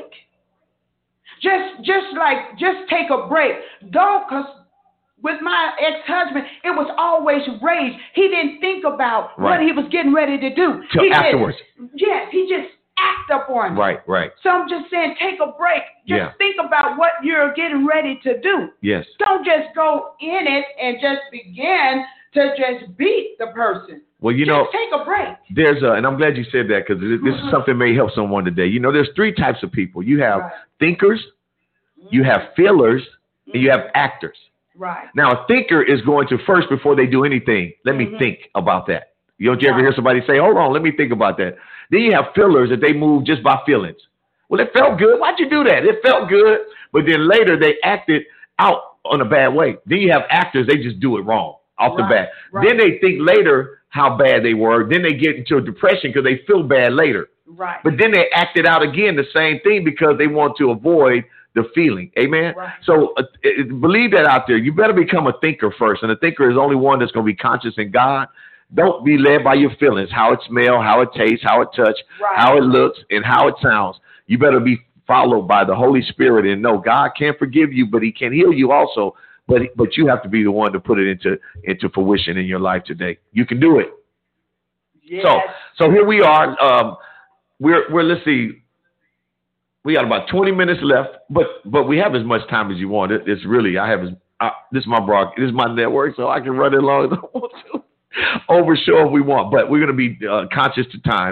Just, just like, just take a break. Don't, because with my ex-husband, it was always rage. He didn't think about right. what he was getting ready to do. Till he afterwards. Just, yes, he just act up on it. Right, right. So I'm just saying, take a break. Just yeah. think about what you're getting ready to do. Yes. Don't just go in it and just begin to just beat the person. Well, you just know, take a break. There's a, and I'm glad you said that, because this mm-hmm. is something that may help someone today. You know, there's three types of people. You have right. thinkers, mm-hmm. you have feelers, mm-hmm. and you have actors. Right. Now, a thinker is going to first, before they do anything, let mm-hmm. me think about that. You don't you ever hear somebody say, hold on, let me think about that. Then you have feelers that they move just by feelings. Well, it felt good. Why'd you do that? It felt good. But then later they acted out on a bad way. Then you have actors, they just do it wrong off right. the bat. Right. Then they think later how bad they were. Then they get into a depression because they feel bad later. Right. But then they acted out again the same thing because they want to avoid the feeling. Amen. Right. So uh, believe that out there. You better become a thinker first. And a thinker is the only one that's going to be conscious in God. Don't be led by your feelings, how it smells, how it tastes, how it touches, right. how it looks, and how it sounds. You better be followed by the Holy Spirit and know God can forgive you, but he can heal you also. But but you have to be the one to put it into into fruition in your life today. You can do it. Yes. So so here we are. Um, we're we're let's see. We got about twenty minutes left, but but we have as much time as you want. It, it's really I have as I, this is my broad, this is my network, so I can run it long as I want to. Over show if we want, but we're going to be uh, conscious to time.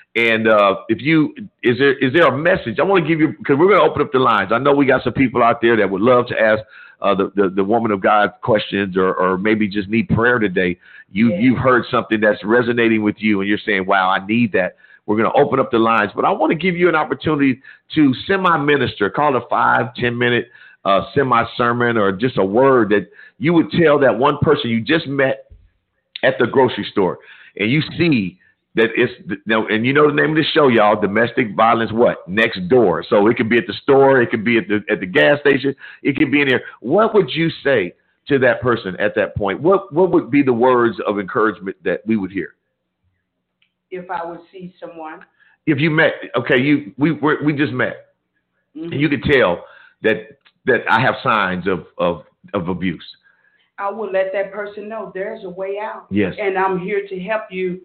And uh, if you is there is there a message I want to give you, because we're going to open up the lines. I know we got some people out there that would love to ask uh, the, the the woman of God questions, or or maybe just need prayer today. You Yeah. you've heard something that's resonating with you, and you're saying, "Wow, I need that." We're going to open up the lines, but I want to give you an opportunity to semi-minister, call it a five, ten minute uh, semi-sermon, or just a word that you would tell that one person you just met at the grocery store, and you see that it's, you know, and you know the name of the show, y'all, Domestic Violence, what? Next Door. So it could be at the store, it could be at the at the gas station, it could be in there. What would you say to that person at that point? What what would be the words of encouragement that we would hear? If I would see someone. If you met, okay, you we we're, we just met, Mm-hmm. and you could tell that that I have signs of of of abuse. I will let that person know there's a way out. Yes. And I'm here to help you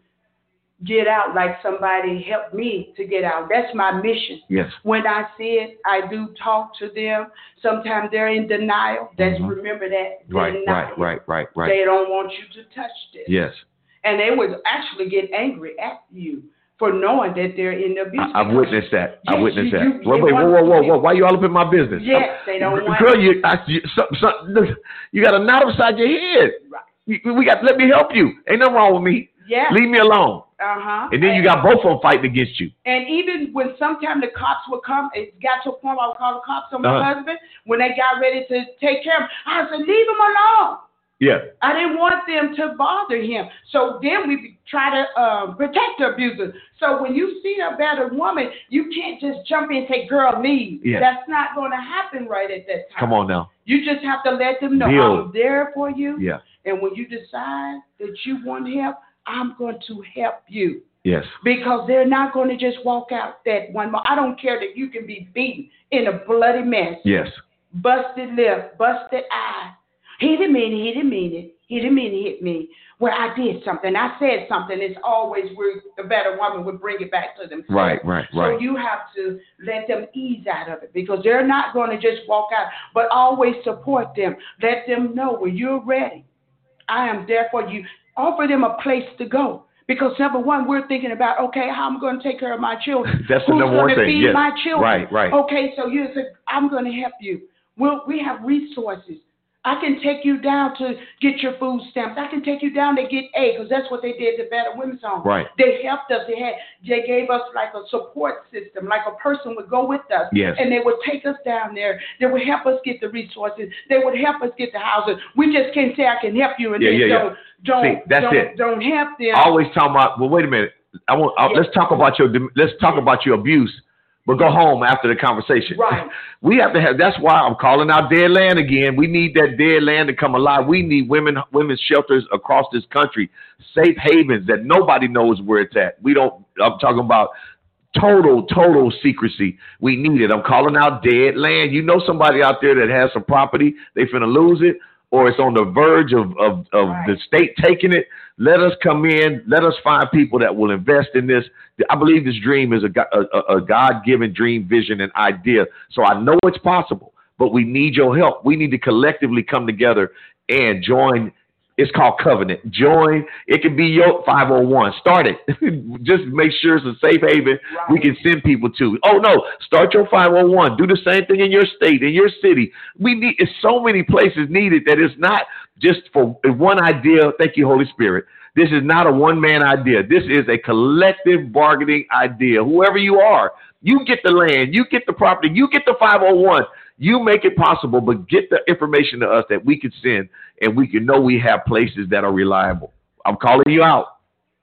get out like somebody helped me to get out. That's my mission. Yes. When I see it, I do talk to them. Sometimes they're in denial. That's Mhm. remember that. Right, Denial. right, right, right, right. They don't want you to touch this. Yes. And they would actually get angry at you for knowing that they're in abuse. I, I've witnessed that. I Yes, witnessed you- that. you- wait, they wait, whoa, want- whoa, whoa, whoa! Why you all up in my business? Yes, they don't want- Girl, you, I, you, so, so, you got a knot upside your head. Right. You, we got. Let me help you. Ain't nothing wrong with me. Yeah. Leave me alone. Uh-huh. And then you got both of them fighting against you. And even when sometimes the cops would come, it got to a point where I would call the cops on my Uh-huh. husband. When they got ready to take care of him, I said, leave him alone. Yeah. I didn't want them to bother him. So then we try to um, protect the abuser. So when you see a battered woman, you can't just jump in and say, girl, leave. Yeah. That's not going to happen right at that time. Come on now. You just have to let them know Build. I'm there for you. Yeah. And when you decide that you want help, I'm going to help you. Yes. Because they're not going to just walk out that one more. I don't care that you can be beaten in a bloody mess. Yes. Busted lip, busted eye. He didn't mean it. He didn't mean it. He didn't mean to hit me. Well, I did something. I said something. It's always where the better woman would bring it back to themselves. Right, right, So right. you have to let them ease out of it because they're not going to just walk out, but always support them. Let them know when you're ready. I am there for you. Offer them a place to go. Because number one, we're thinking about, okay, how I'm going to take care of my children. That's the Who's number one going to thing, feed yes. my children? Right, right. Okay, so you say, I'm going to help you. We'll, we have resources. I can take you down to get your food stamps. I can take you down to get aid because that's what they did at Better Women's Home. Right. They helped us. They had, they gave us like a support system, like a person would go with us. Yes. And they would take us down there. They would help us get the resources. They would help us get the houses. We just can't say I can help you and Yeah, then yeah, yeah. don't don't See, that's don't, it. don't help them. Always talking about. Well, wait a minute. I want. Uh, Yeah. Let's talk about your. Let's talk about your abuse. But go home after the conversation. Right. We have to have. That's why I'm calling out dead land again. We need that dead land to come alive. We need women, women's shelters across this country, safe havens that nobody knows where it's at. We don't. I'm talking about total, total secrecy. We need it. I'm calling out dead land. You know somebody out there that has some property, they finna lose it, or it's on the verge of of, of Right. the state taking it. Let us come in. Let us find people that will invest in this. I believe this dream is a, go- a, a God-given dream, vision, and idea. So I know it's possible, but we need your help. We need to collectively come together and join. It's called Covenant. Join. It can be your five oh one. Start it. Just make sure it's a safe haven Right. we can send people to. Oh, no. Start your five oh one. Do the same thing in your state, in your city. We need. It's so many places needed that it's not just for one idea. Thank you, Holy Spirit. This is not a one-man idea. This is a collective bargaining idea. Whoever you are, you get the land, you get the property, you get the five oh one. You make it possible, but get the information to us that we can send and we can know we have places that are reliable. I'm calling you out.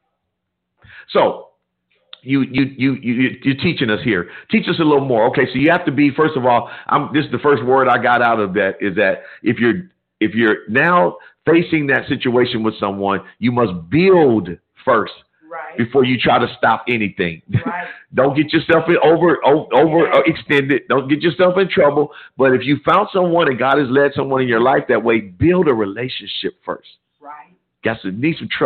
So you you you you you're teaching us here. Teach us a little more. Okay, so you have to be, first of all, I'm this is the first word I got out of that is that if you're if you're now facing that situation with someone, you must build first Right. before you try to stop anything. Right. Don't get yourself in over over, over Yeah. uh, extended. Don't get yourself in trouble. But if you found someone and God has led someone in your life that way, build a relationship first. Right. Got to need some trust.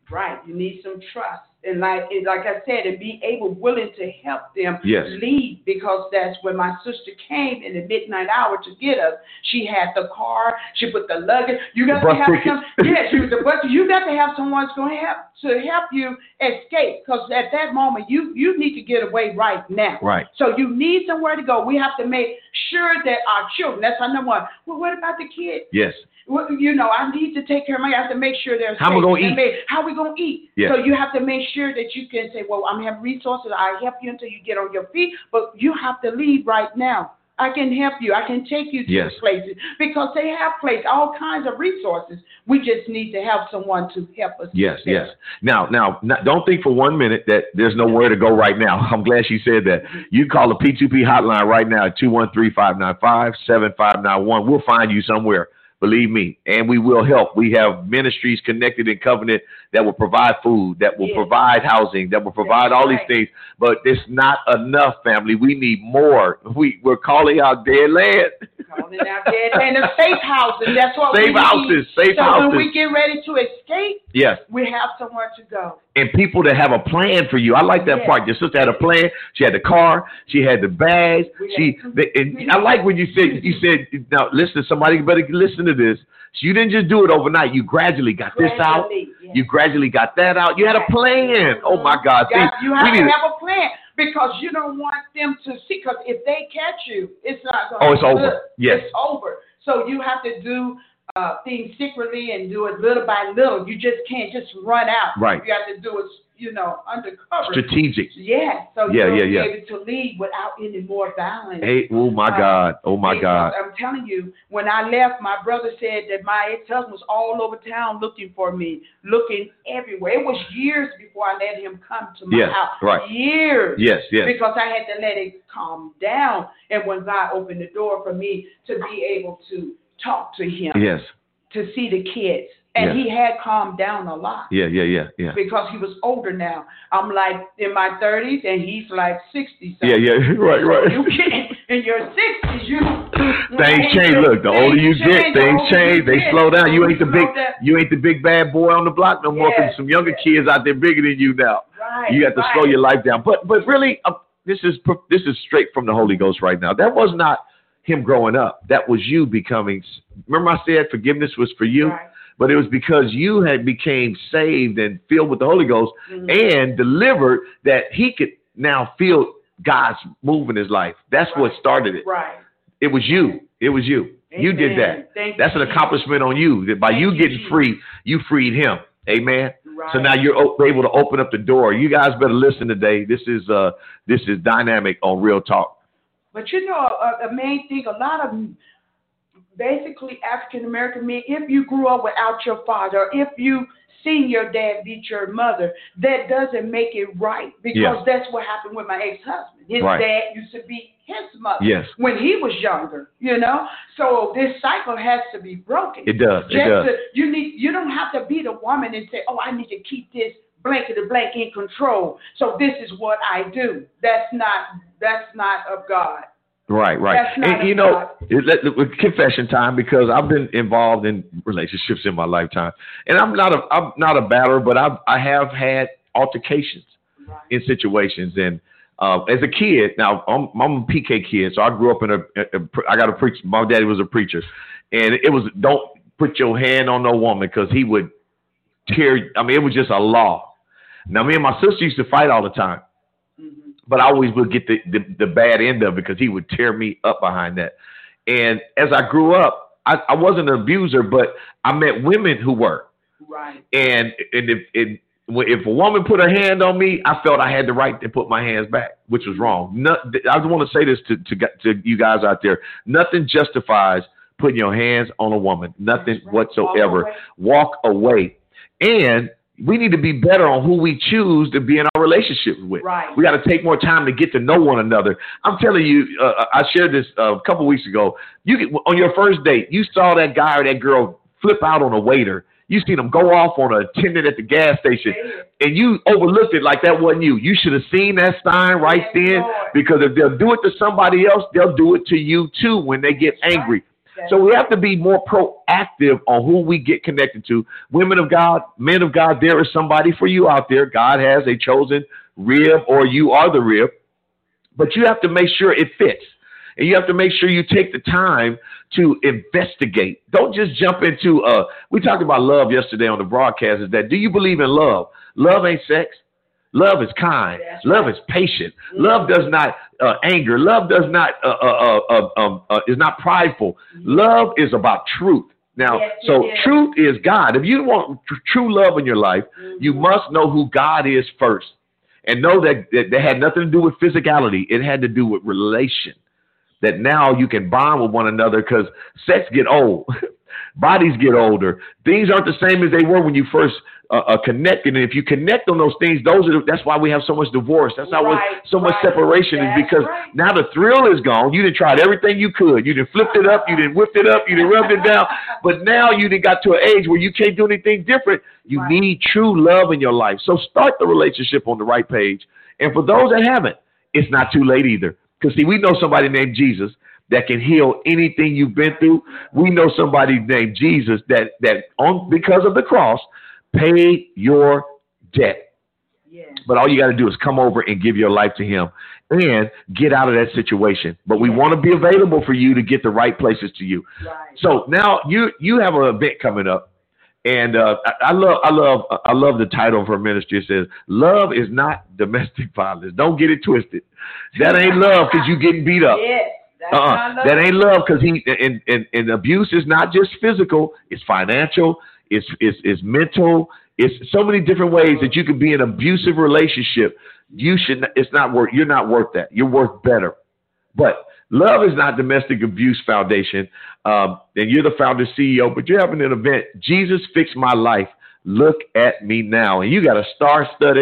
Right. You need some trust. And like and like I said, and be able, willing to help them Yes. lead, because that's when my sister came in the midnight hour to get us. She had the car. She put the luggage. You got Bus to have ticket. some. Yeah, she was the bus. You got to have someone that's going to help to help you escape, because at that moment you you need to get away right now. Right. So you need somewhere to go. We have to make sure that our children. That's our number one. Well, what about the kids? Yes. Well, you know, I need to take care of my. I have to make sure they're How safe. we gonna And eat? make- How we gonna eat? Yeah. So you have to make sure that you can say, well, I'm having resources. I help you until you get on your feet, but you have to leave right now. I can help you. I can take you to Yes. places, because they have places, all kinds of resources. We just need to have someone to help us. Yes, get there. yes. Now, now, not, don't think for one minute that there's nowhere to go right now. I'm glad she said that. You call the P two P hotline right now at two one three, five nine five, seven five nine one. We'll find you somewhere. Believe me, and we will help. We have ministries connected in covenant that will provide food, that will Yes. provide housing, that will provide That's all right. these things. But it's not enough, family. We need more. We, we're calling out dead land. Calling out there. And the safe houses. That's what we Safe need. houses, safe so houses. when we get ready to escape, Yes. we have somewhere to go. And people that have a plan for you. I like that Yes. part. Your sister had a plan. She had the car. She had the bags. We She. had- The, and I like when you said. You said, "Now listen, somebody better listen to this." You didn't just do it overnight. You gradually got this out. Gradually, yes. You gradually got that out. You had a plan. Oh my God! See, Got- you have we to need. have a plan, because you don't want them to see. Because if they catch you, it's not going. Oh, it's over. Yes. It's over. So you have to do uh, things secretly and do it little by little. You just can't just run out. Right. You have to do it, you know, undercover. Strategic. Yeah. So Yeah, you'll yeah, be yeah. able to lead without any more violence. Hey, oh my Uh, God! Oh my Because God! I'm telling you, when I left, my brother said that my ex-husband was all over town looking for me, looking everywhere. It was years before I let him come to my Yes, house. right. Years. Yes, yes. Because I had to let it calm down. And when God opened the door for me to be able to talk to him, Yes. to see the kids. And Yes. he had calmed down a lot. Yeah, yeah, yeah, yeah. Because he was older now. I'm like in my thirties, and he's like sixty. Yeah, yeah. Right, right. You can't, in your sixties, you Things change. Look, the older you get, things change. They slow down. You ain't the big, you ain't the big bad boy on the block no more. 'Cause Yes, some younger yes. kids out there bigger than you now. Right, You got to right. slow your life down. But, but really, uh, this is this is straight from the Holy Ghost right now. That was not him growing up. That was you becoming. Remember, I said forgiveness was for you. Right. But it was because you had became saved and filled with the Holy Ghost Mhm. and delivered that he could now feel God's move in his life. That's what Right. started it. Right. It was you. It was you. You did Amen. that. Thank That's you, an accomplishment on you. That by Thank you you, getting Jesus. free, you freed him. Amen. Right. So now you're o- able to open up the door. You guys better listen today. This is uh this is dynamic on Real Talk. But you know, a, a main thing, a lot of basically African American men, if you grew up without your father, if you seen your dad beat your mother, that doesn't make it right, because Yeah. that's what happened with my ex-husband. His Right. dad used to beat his mother Yes. when he was younger, you know? So this cycle has to be broken. It does. It Just does. to, you need, you don't have to be the woman and say, oh, I need to keep this blanket to blank in control. So this is what I do. That's not, that's not of God. Right, right. That's not And a you know, God. it, let, let- confession time, because I've been involved in relationships in my lifetime, and I'm not a I'm not a battler, but I I have had altercations Right. in situations. And uh, as a kid, now I'm, I'm a P K kid, so I grew up in a, a, a I got a preacher. My daddy was a preacher, and it was don't put your hand on no woman, because he would tear. I mean, it was just a law. Now, me and my sister used to fight all the time. Mhm. But I always would get the, the, the bad end of it, because he would tear me up behind that. And as I grew up, I, I wasn't an abuser, but I met women who were. Right. And and if it, if a woman put her hand on me, I felt I had the right to put my hands back, which was wrong. No, I want to say this to, to to you guys out there: nothing justifies putting your hands on a woman. Nothing That's right. whatsoever. Walk Walk away. away. And we need to be better on who we choose to be in our relationship with. Right. We got to take more time to get to know one another. I'm telling you, uh, I shared this uh, a couple weeks ago. You get, on your first date, you saw that guy or that girl flip out on a waiter. You seen them go off on an attendant at the gas station, and you overlooked it like that wasn't you. You should have seen that sign right Yes, then, Lord. because if they'll do it to somebody else, they'll do it to you too when they get That's angry. Right. So we have to be more proactive on who we get connected to. Women of God, men of God, there is somebody for you out there. God has a chosen rib, or you are the rib. But you have to make sure it fits. And you have to make sure you take the time to investigate. Don't just jump into, uh, we talked about love yesterday on the broadcast, is that, do you believe in love? Love ain't sex. Love is kind. That's love right. is patient. Mm-hmm. Love does not uh, anger. Love does not uh, uh, uh, uh, uh, is not prideful. Mm-hmm. Love is about truth. Now, yes, so is. Truth is God. If you want tr- true love in your life, mm-hmm. you must know who God is first, and know that, that that had nothing to do with physicality. It had to do with relation. That now you can bond with one another, because sex get old. Bodies get older. Things aren't the same as they were when you first uh, uh, connected. And if you connect on those things, those are the, that's why we have so much divorce. That's why right, so much right. separation that's is because right. now the thrill is gone. You done tried everything you could. You done flipped it up. You done whipped it up. You done rubbed it down. But now you done got to an age where you can't do anything different. You right. need true love in your life. So start the relationship on the right page. And for those that haven't, it's not too late either. Because, see, we know somebody named Jesus that can heal anything you've been through. We know somebody named Jesus that, that on because of the cross, paid your debt. Yeah. But all you got to do is come over and give your life to him and get out of that situation. But we yeah. want to be available for you to get the right places to you. Right. So now you you have an event coming up. And uh, I, I love, I love, I love the title of her ministry. It says, "Love is not domestic violence." Don't get it twisted. That ain't love because you getting beat up. Yes, that's uh-uh. not love. That ain't love because he and, and and abuse is not just physical. It's financial. It's it's it's mental. It's so many different ways that you could be in an abusive relationship. You should. It's not worth. You're not worth that. You're worth better. But Love is Not Domestic Abuse Foundation, um, and you're the founder C E O, but you're having an event, Jesus Fixed My Life. Look at me now. And you got a star-studded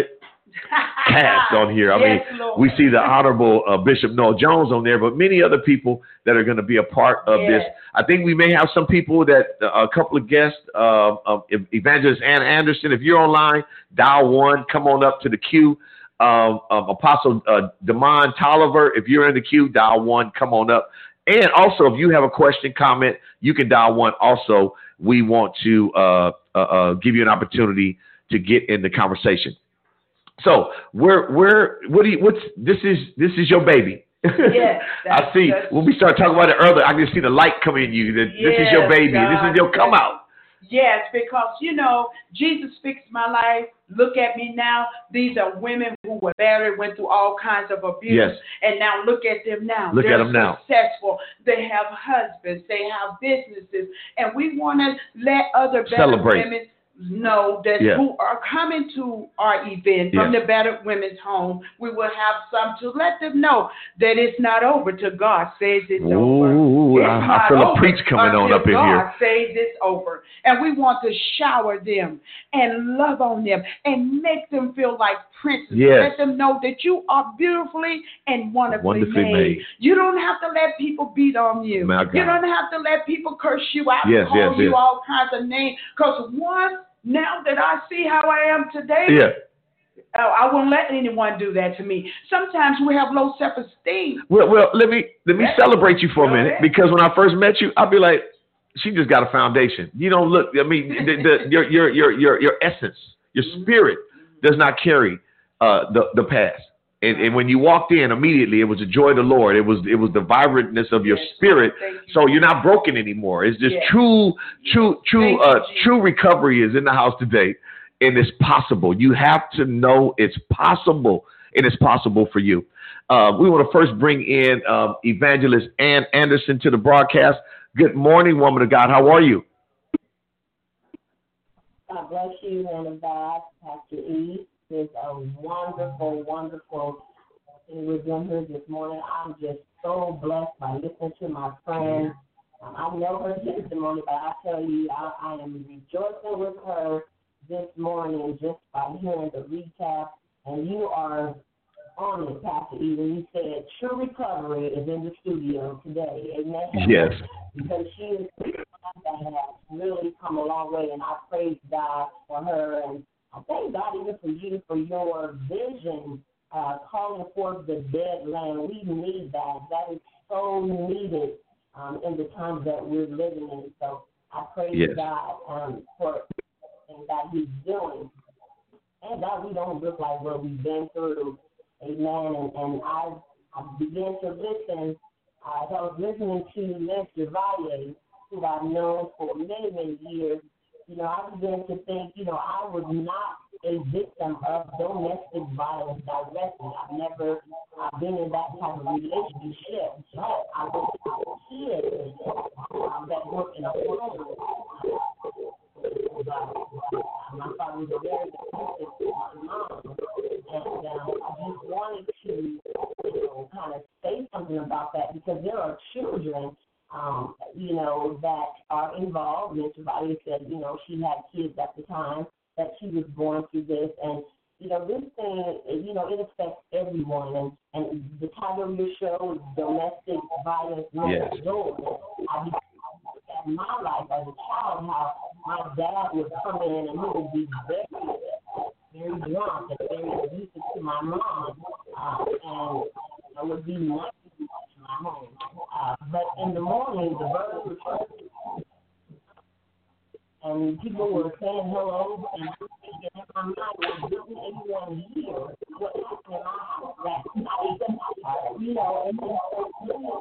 cast on here. I yes, mean, Lord. We see the Honorable uh, Bishop Noel Jones on there, but many other people that are going to be a part of yes. this. I think we may have some people that, uh, a couple of guests, uh, uh, Evangelist Ann Anderson. If you're online, dial one, come on up to the queue. Um, um, Apostle uh, Damon Tolliver, if you're in the queue, dial one, come on up. And also, if you have a question, comment, you can dial one. Also, we want to uh, uh, uh, give you an opportunity to get in the conversation. So, we're we're what do you what's this is this is your baby. Yes, I see. When we start talking about it earlier, I can see the light coming in you. That yes, this is your baby. God, this is your come out. Yes, because, you know, Jesus Fixed My Life. Look at me now. These are women who were married, went through all kinds of abuse. Yes. And now look at them now. Look They're at them now. Successful. They have husbands. They have businesses. And we want to let other better Celebrate. women know that yeah. who are coming to our event from yeah. the Battered Women's Home. We will have some to let them know that it's not over till God says it's Ooh, over. It's I, I feel a preach coming on up in God here. God says it's over. And we want to shower them and love on them and make them feel like princes. Yes. Let them know that you are beautifully and wonderfully, wonderfully made. made. You don't have to let people beat on you. You don't have to let people curse you out yes, and call yes, you yes. all kinds of names. Because once Now that I see how I am today, yeah. uh, I won't let anyone do that to me. Sometimes we have low self-esteem. Well, well, let me let me yes. celebrate you for a minute, because when I first met you, I'd be like, she just got a foundation. You don't look. I mean, the, the, your your your your your essence, your spirit does not carry uh, the the past. And, and when you walked in, immediately it was the joy of the Lord. It was it was the vibrantness of your yes, spirit. You. So you're not broken anymore. It's just yes. true, true, true, uh, you, true recovery is in the house today, and it's possible. You have to know it's possible, and it's possible for you. Uh, we want to first bring in um, Evangelist Ann Anderson to the broadcast. Good morning, woman of God. How are you? God bless you, man of God, Pastor E. It's a wonderful, wonderful thing we're doing here this morning. I'm just so blessed by listening to my friend. Um, I know her testimony, but I tell you, I, I am rejoicing with her this morning just by hearing the recap. And you are on it, Pastor E. When you said true recovery is in the studio today. Amen. Yes. Because she is someone that has really come a long way, and I praise God for her. And I thank God even for you, for your vision, uh, calling forth the dead land. We need that. That is so needed um, in the times that we're living in. So I praise Yes. God um, for everything that He's doing, and that we don't look like what we've been through. Amen. And, and I, I began to listen. Uh, I was listening to Mister Valle, who I've known for many, many years. You know, I began to think, you know, I was not a victim of domestic violence directly. I've never uh, been in that type of relationship. But I was a kid um, that worked in a home. Uh, my father was a very abusive to my mom. And um, I just wanted to, you know, kind of say something about that because there are children Um, you know, that are involved. Mister Valle said, you know, she had kids at the time that she was going through this. And, you know, this thing, you know, it affects everyone. And, and the title of your show is Domestic Violence Next Yes. Door. I began to look at my life as a child, how my dad would come in and he would be very, very drunk and very abusive to my mom. Uh, and it would be nothing to my home. Uh, but in the morning, the birds were chirping, and people were saying hello, and I'm thinking in my mind, well, didn't anyone hear what happened in my house last night? Uh, you know, and then so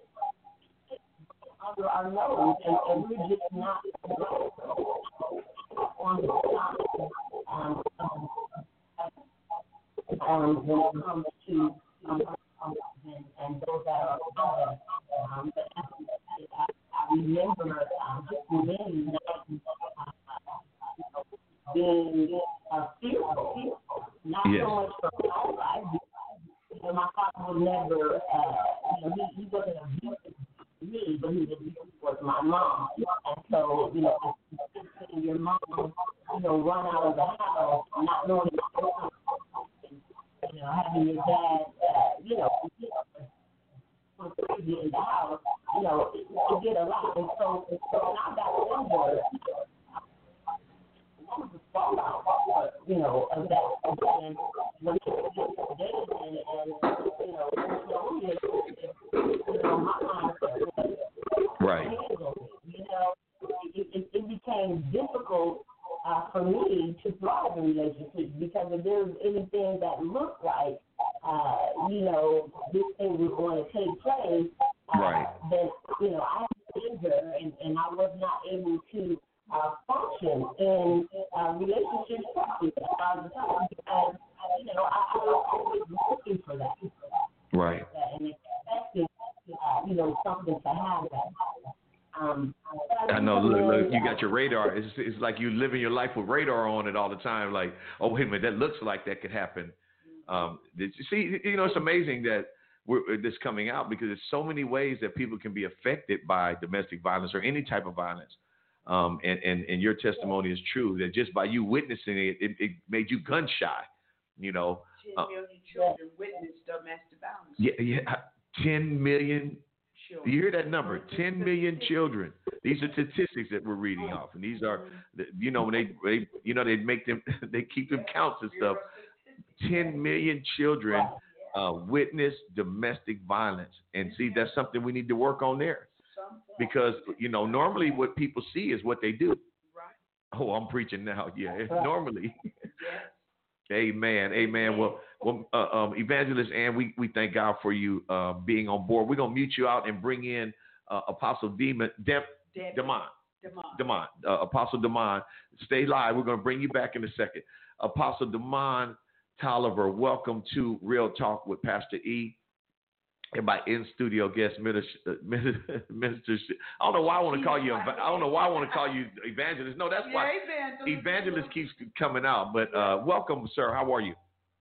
under our nose, and, and we're just not on the side um, um, when it comes to um, and, and those that are around us. Um, but I, I remember um, just many nights uh, being uh, fearful, not Yes. so much for my life. You know, my father would never, uh, you know, he, he wasn't abusive to me, but he was abusive towards my mom. And so, you know, seeing your mom, you know, run out of the house, not knowing you know, having your dad, uh, you know, crazy in the house, you know, it, it did a lot. And so, so when I got older, what was the fallout, you know, of that? And when you get dating and, and, you know, slowly, you know, my mindset was, Right. you know, it, it, it became difficult Uh, for me to thrive in relationships because if there's anything that looked like, uh, you know, this thing was going to take place, uh, Right. then, you know, I was injured and, and I was not able to uh, function in uh, relationships properly all the time because, you know, I, I was always looking for that. Right. And expecting, uh, you know, something to happen. Um, I know. Look, look, you got your radar. It's, it's like you living your life with radar on it all the time. Like, oh, wait a minute, that looks like that could happen. Um, did you see? You know, it's amazing that we're, this coming out because there's so many ways that people can be affected by domestic violence or any type of violence. Um, and, and, and your testimony is true that just by you witnessing it, it, it made you gun shy. You know, ten million children witness domestic violence. yeah, yeah, ten million. You hear that number? ten million children. These are statistics that we're reading off, and these are, you know, when they, they you know, they make them, they keep them counts and stuff. ten million children uh, witness domestic violence, and see, that's something we need to work on there, because you know, normally what people see is what they do. Oh, I'm preaching now. Yeah, normally. Amen. Amen. Well, well, uh, um, Evangelist Ann, we, we thank God for you uh, being on board. We're gonna mute you out and bring in uh, Apostle Demon, Dem, Demon, Demon, uh, Apostle Demon. Stay live. We're gonna bring you back in a second. Apostle Demon Tolliver, welcome to Real Talk with Pastor E. And my in-studio guest, Minister, Minister, I don't know why I want to call you, I don't know why I want to call you Evangelist. No, that's why Evangelist keeps coming out. But uh, welcome, sir. How are you?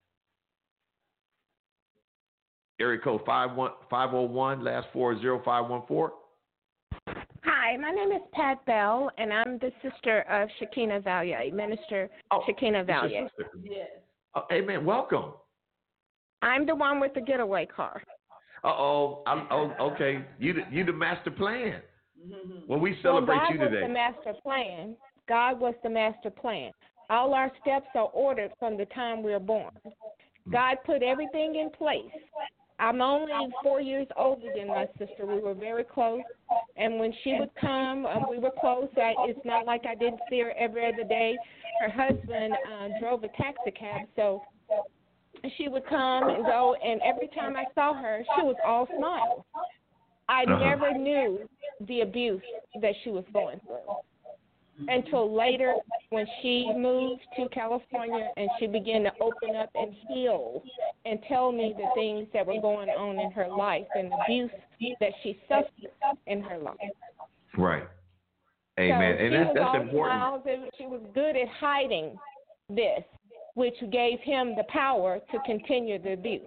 Area code five oh one, last four zero five one four. Hi, my name is Pat Bell, and I'm the sister of Shakina Valier, Minister oh, Shakina Valier. Yes. Oh, amen. Welcome. I'm the one with the getaway car. Uh-oh. I'm, oh, okay. You the, you the master plan. Well, we celebrate well, God you today. was the master plan. God was the master plan. All our steps are ordered from the time we were born. God put everything in place. I'm only four years older than my sister. We were very close. And when she would come, um, we were close. I, it's not like I didn't see her every other day. Her husband uh, drove a taxi cab, so she would come and go. And every time I saw her, she was all smiles. I Uh-huh. never knew the abuse that she was going through until later when she moved to California and she began to open up and heal and tell me the things that were going on in her life and the abuse that she suffered in her life. Right. Amen. So and she that's, was that's all important. smiles, and she was good at hiding this, which gave him the power to continue the abuse.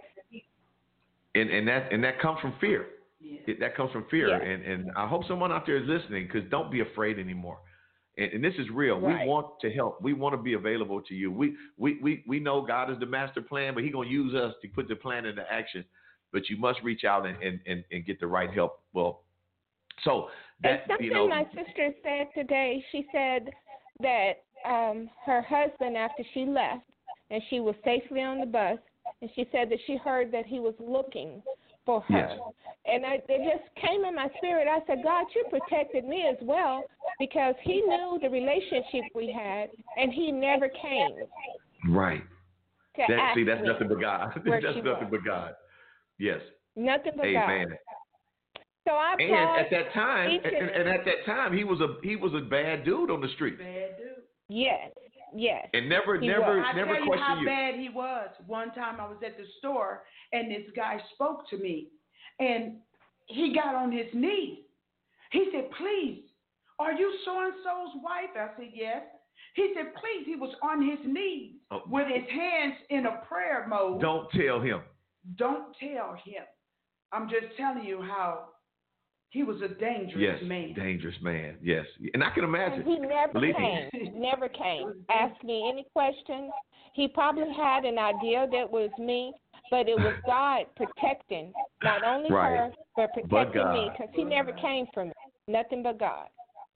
And and that and that comes from fear. Yeah. It, that comes from fear. Yes. And and I hope someone out there is listening, because don't be afraid anymore. And, and this is real. Right. We want to help. We want to be available to you. We we we we know God is the master plan, but He's gonna use us to put the plan into action. But you must reach out and and, and, and get the right help. Well, so that And something you know, my sister said today, she said that um, her husband, after she left and she was safely on the bus, and she said that she heard that he was looking for her. Yes. And I, it just came in my spirit. I said, God, you protected me as well, because he knew the relationship we had, and he never came right. to That, ask see, that's me nothing but God. where That's she nothing was. but God. Yes. Nothing but Amen. God. So I And applaud at that time, each and, and- and at that time, he was a he was a bad dude on the street, Bad dude. Yes, yes. and never He never was. I never tell you questioned how you. bad he was. One time I was at the store and this guy spoke to me, and he got on his knees. He said, "Please, are you so and so's wife?" I said, "Yes." He said, "Please." He was on his knees Oh. with his hands in a prayer mode. Don't tell him. Don't tell him. I'm just telling you how he was a dangerous Yes, man. dangerous man. Yes, and I can And imagine. he never Believe me. came, never came, asked me any questions. He probably had an idea that was me, but it was God protecting not only Right. her, but protecting God. me, because he never came from me, nothing but God.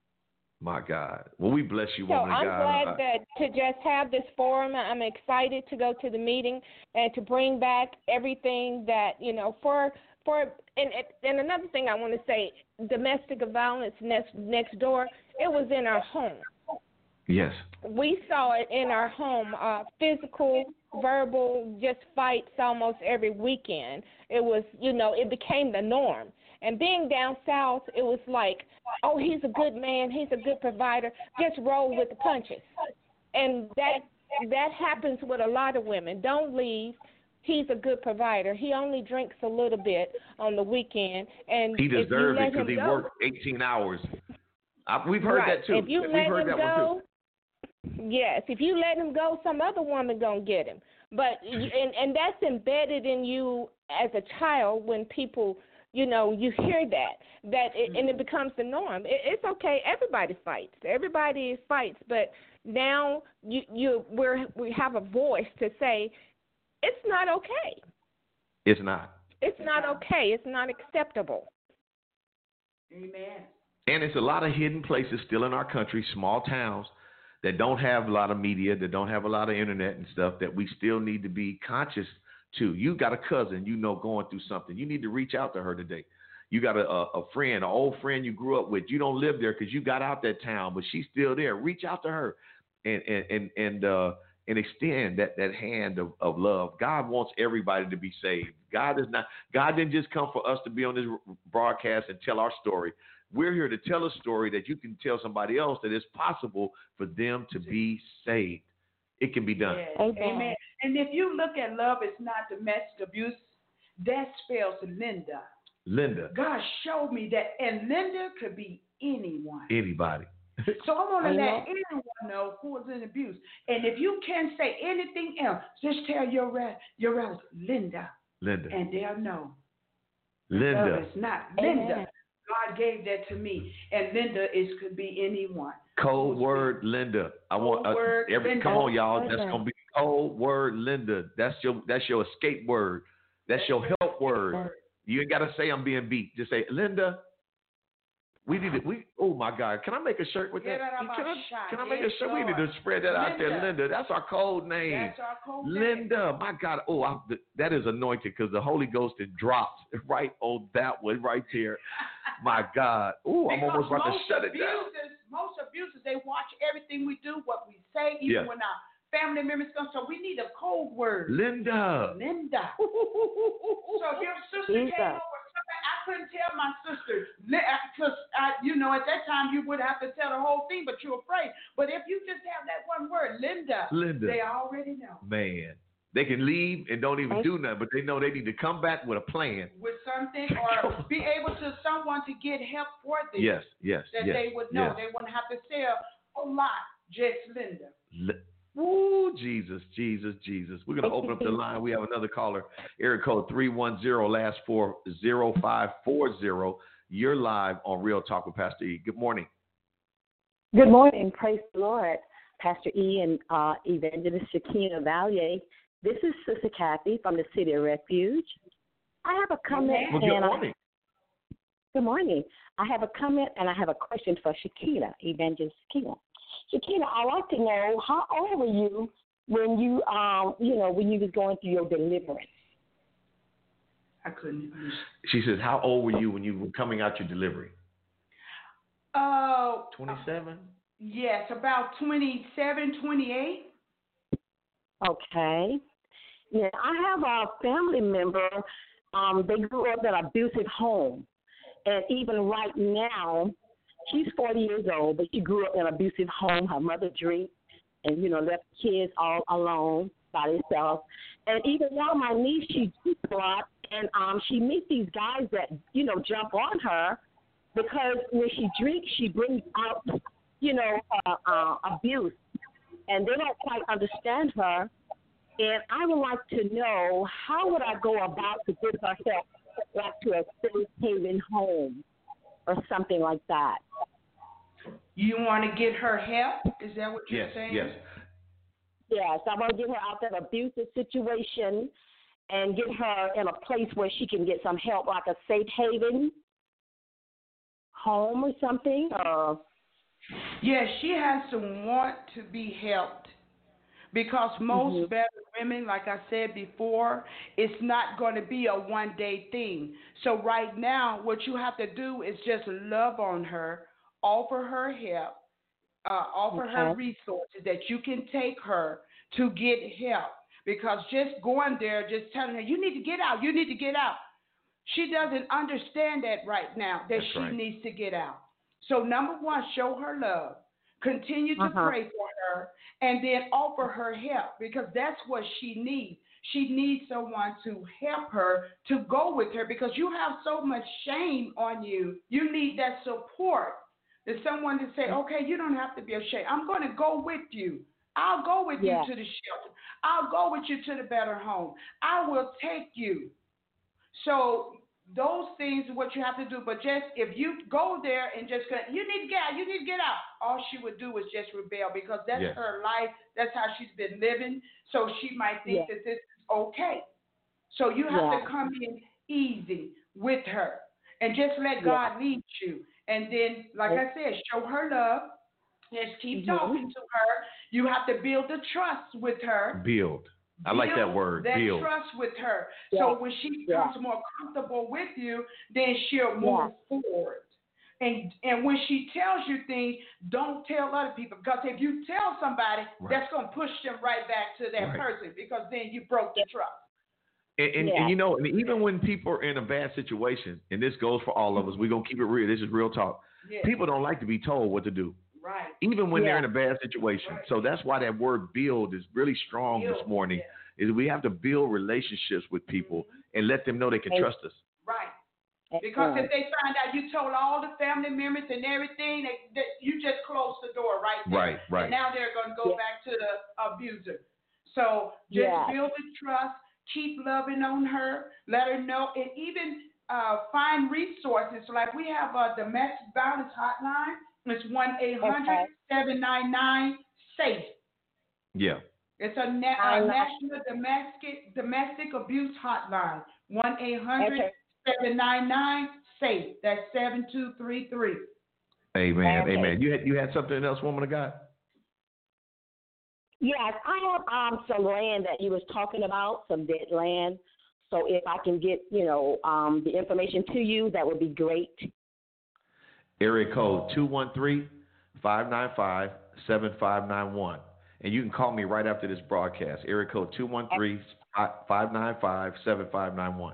My God. Well, we bless you, So woman I'm of God. glad I- that to just have this forum. I'm excited to go to the meeting and to bring back everything that, you know, for for and and another thing I want to say, domestic violence next next door, it was in our home. yes. We saw it in our home, uh, physical, verbal, just fights almost every weekend. It was, you know, it became the norm. And being down south, it was like, oh, he's a good man, he's a good provider, just roll with the punches. And that that happens with a lot of women. Don't leave. He's a good provider. He only drinks a little bit on the weekend. And He if you deserved let it because him he go, worked eighteen hours. I, we've heard right. that too. If you we've let heard him that one too. go, yes, if you let him go, some other woman gonna get him. But and and that's embedded in you as a child when people, you know, you hear that that it, and it becomes the norm. It, it's okay. Everybody fights. Everybody fights. But now you you we're we have a voice to say it's not okay. It's not. It's not okay. It's not acceptable. Amen. And it's a lot of hidden places still in our country, small towns, that don't have a lot of media, that don't have a lot of internet and stuff, that we still need to be conscious to. You got a cousin, you know, going through something. You need to reach out to her today. You got a, a, a friend, an old friend you grew up with. You don't live there because you got out that town, but she's still there. Reach out to her and and and and, uh, and extend that, that hand of, of love. God wants everybody to be saved. God is not. God didn't just come for us to be on this broadcast and tell our story. We're here to tell a story that you can tell somebody else that it's possible for them to be saved. It can be done. Yes. Amen. Amen. And if you look at love is not domestic abuse, that spells Linda. Linda, God showed me that, and Linda could be anyone. anybody. So I want to Amen. let anyone know who is in abuse. And if you can't say anything else, just tell your re- your relative, Linda, Linda. and they'll know. Linda. Love is not Amen. Linda. God gave that to me, and Linda is could be anyone. Code word Linda. I want Code uh, word every Linda. come on, y'all. That's Amen. gonna be code word Linda. That's your that's your escape word. That's your help word. You ain't gotta say I'm being beat. Just say Linda. We need to, we, oh my God, can I make a shirt with that? Can I, can I make a shirt? We need to spread that out there, Linda. That's our code name. That's our code name. Linda, my God. Oh, I, that is anointed because the Holy Ghost, it drops right on that one right there. My God. Oh, I'm almost about to shut it down. Most abusers, they watch everything we do, what we say, even yes. when our family members come. So we need a code word. Linda. Linda. So your sister Linda. came over. I couldn't tell my sister because, you know, at that time you would have to tell the whole thing, but you're afraid. But if you just have that one word, Linda, Linda, they already know. Man, they can leave and don't even do nothing, but they know they need to come back with a plan. With something or be able to someone to get help for this. Yes, yes, That yes, they would know. yes. They wouldn't have to say a whole lot, just Linda. Li- Ooh, Jesus, Jesus, Jesus. We're going to open up the line. We have another caller. Area code three one zero, last four, zero five four zero. You're live on Real Talk with Pastor E. Good morning. Good morning. Praise the Lord. Pastor E and uh, Evangelist Shakina Valier. This is Sister Kathy from the City of Refuge. I have a comment. Well, good and morning. I, good morning. I have a comment and I have a question for Shakina, Evangelist Shakina. Shakina, I'd like to know, how old were you when you, um, you know, when you was going through your deliverance? I couldn't understand. She says, how old were you when you were coming out your delivery? Oh. Uh, twenty-seven? Yes, about twenty-seven, twenty-eight. Okay. Yeah, I have a family member. Um, they grew up in an abusive home. And even right now, she's forty years old, but she grew up in an abusive home. Her mother drank and, you know, left kids all alone by themselves. And even now, my niece, she drinks a lot, and um, she meets these guys that, you know, jump on her because when she drinks, she brings out, you know, uh, uh, abuse. And they don't quite understand her. And I would like to know, how would I go about to get her help, like to a safe haven home or something like that? You want to get her help? Is that what you're yes, saying? Yes, yes. I want to get her out of that abusive situation and get her in a place where she can get some help, like a safe haven home or something. Or... Yes, she has to want to be helped. Because most mm-hmm. better women, like I said before, it's not going to be a one-day thing. So right now, what you have to do is just love on her, offer her help, uh, offer okay. her resources that you can take her to get help. Because just going there, just telling her, you need to get out, you need to get out. She doesn't understand that right now, that That's she right. needs to get out. So number one, show her love. Continue to uh-huh. pray for her and then offer her help because that's what she needs. She needs someone to help her to go with her because you have so much shame on you. You need that support. There's someone to say, okay, you don't have to be ashamed. I'm going to go with you. I'll go with yeah. you to the shelter. I'll go with you to the better home. I will take you. So those things are what you have to do. But just if you go there and just go, you need to get out, you need to get out, all she would do is just rebel because that's yes. her life. That's how she's been living. So she might think yeah. that this is okay. So you have yeah. to come in easy with her and just let God yeah. lead you. And then, like I said, show her love. Just keep mm-hmm. talking to her. You have to build the trust with her. Build. I like that word, that build. trust with her. Yeah. So when she becomes yeah. more comfortable with you, then she'll move yeah. forward. And and when she tells you things, don't tell other people. Because if you tell somebody, right. that's going to push them right back to that right. person because then you broke the trust. And, and, yeah. and you know, and even when people are in a bad situation, and this goes for all of us, we're going to keep it real. This is real talk. Yeah. People don't like to be told what to do. Right. Even when yeah. they're in a bad situation. Right. So that's why that word build is really strong build. this morning. Yeah. Is we have to build relationships with people mm-hmm. and let them know they can and, trust us. Right. Because if they find out you told all the family members and everything, they, they, you just closed the door right there. Right, right. And now they're going to go yeah. back to the abuser. So just yeah. build the trust, keep loving on her, let her know, and even uh, find resources. Like we have a domestic violence hotline. It's one eight hundred, seven nine nine, SAFE. Yeah. It's a, na- a national domestic domestic abuse hotline. one eight hundred, seven nine nine, SAFE. That's seven two three three. Amen. Okay. Amen. You had you had something else, woman of God? Yes, I have um, some land that you was talking about, some dead land. So if I can get, you know, um, the information to you, that would be great. Area code two one three, five nine five, seven five nine one. And you can call me right after this broadcast. Area code two one three, five nine five, seven five nine one.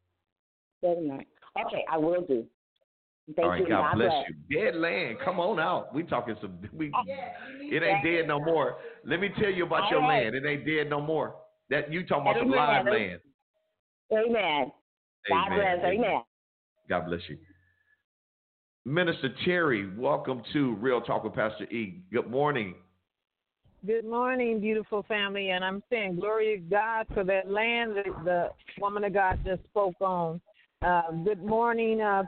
Very nice. Okay, I will do. Thank All right, you. God, God bless, bless you. Dead land, come on out. We talking some. We, it ain't dead no more. Let me tell you about All your right. land. It ain't dead no more. That you talking about some Amen. live land. Amen. God Amen. bless. Amen. Amen. God bless you. Minister Terry, welcome to Real Talk with Pastor E. Good morning. Good morning, beautiful family, and I'm saying glory to God for that land that the woman of God just spoke on. Uh, good morning, uh,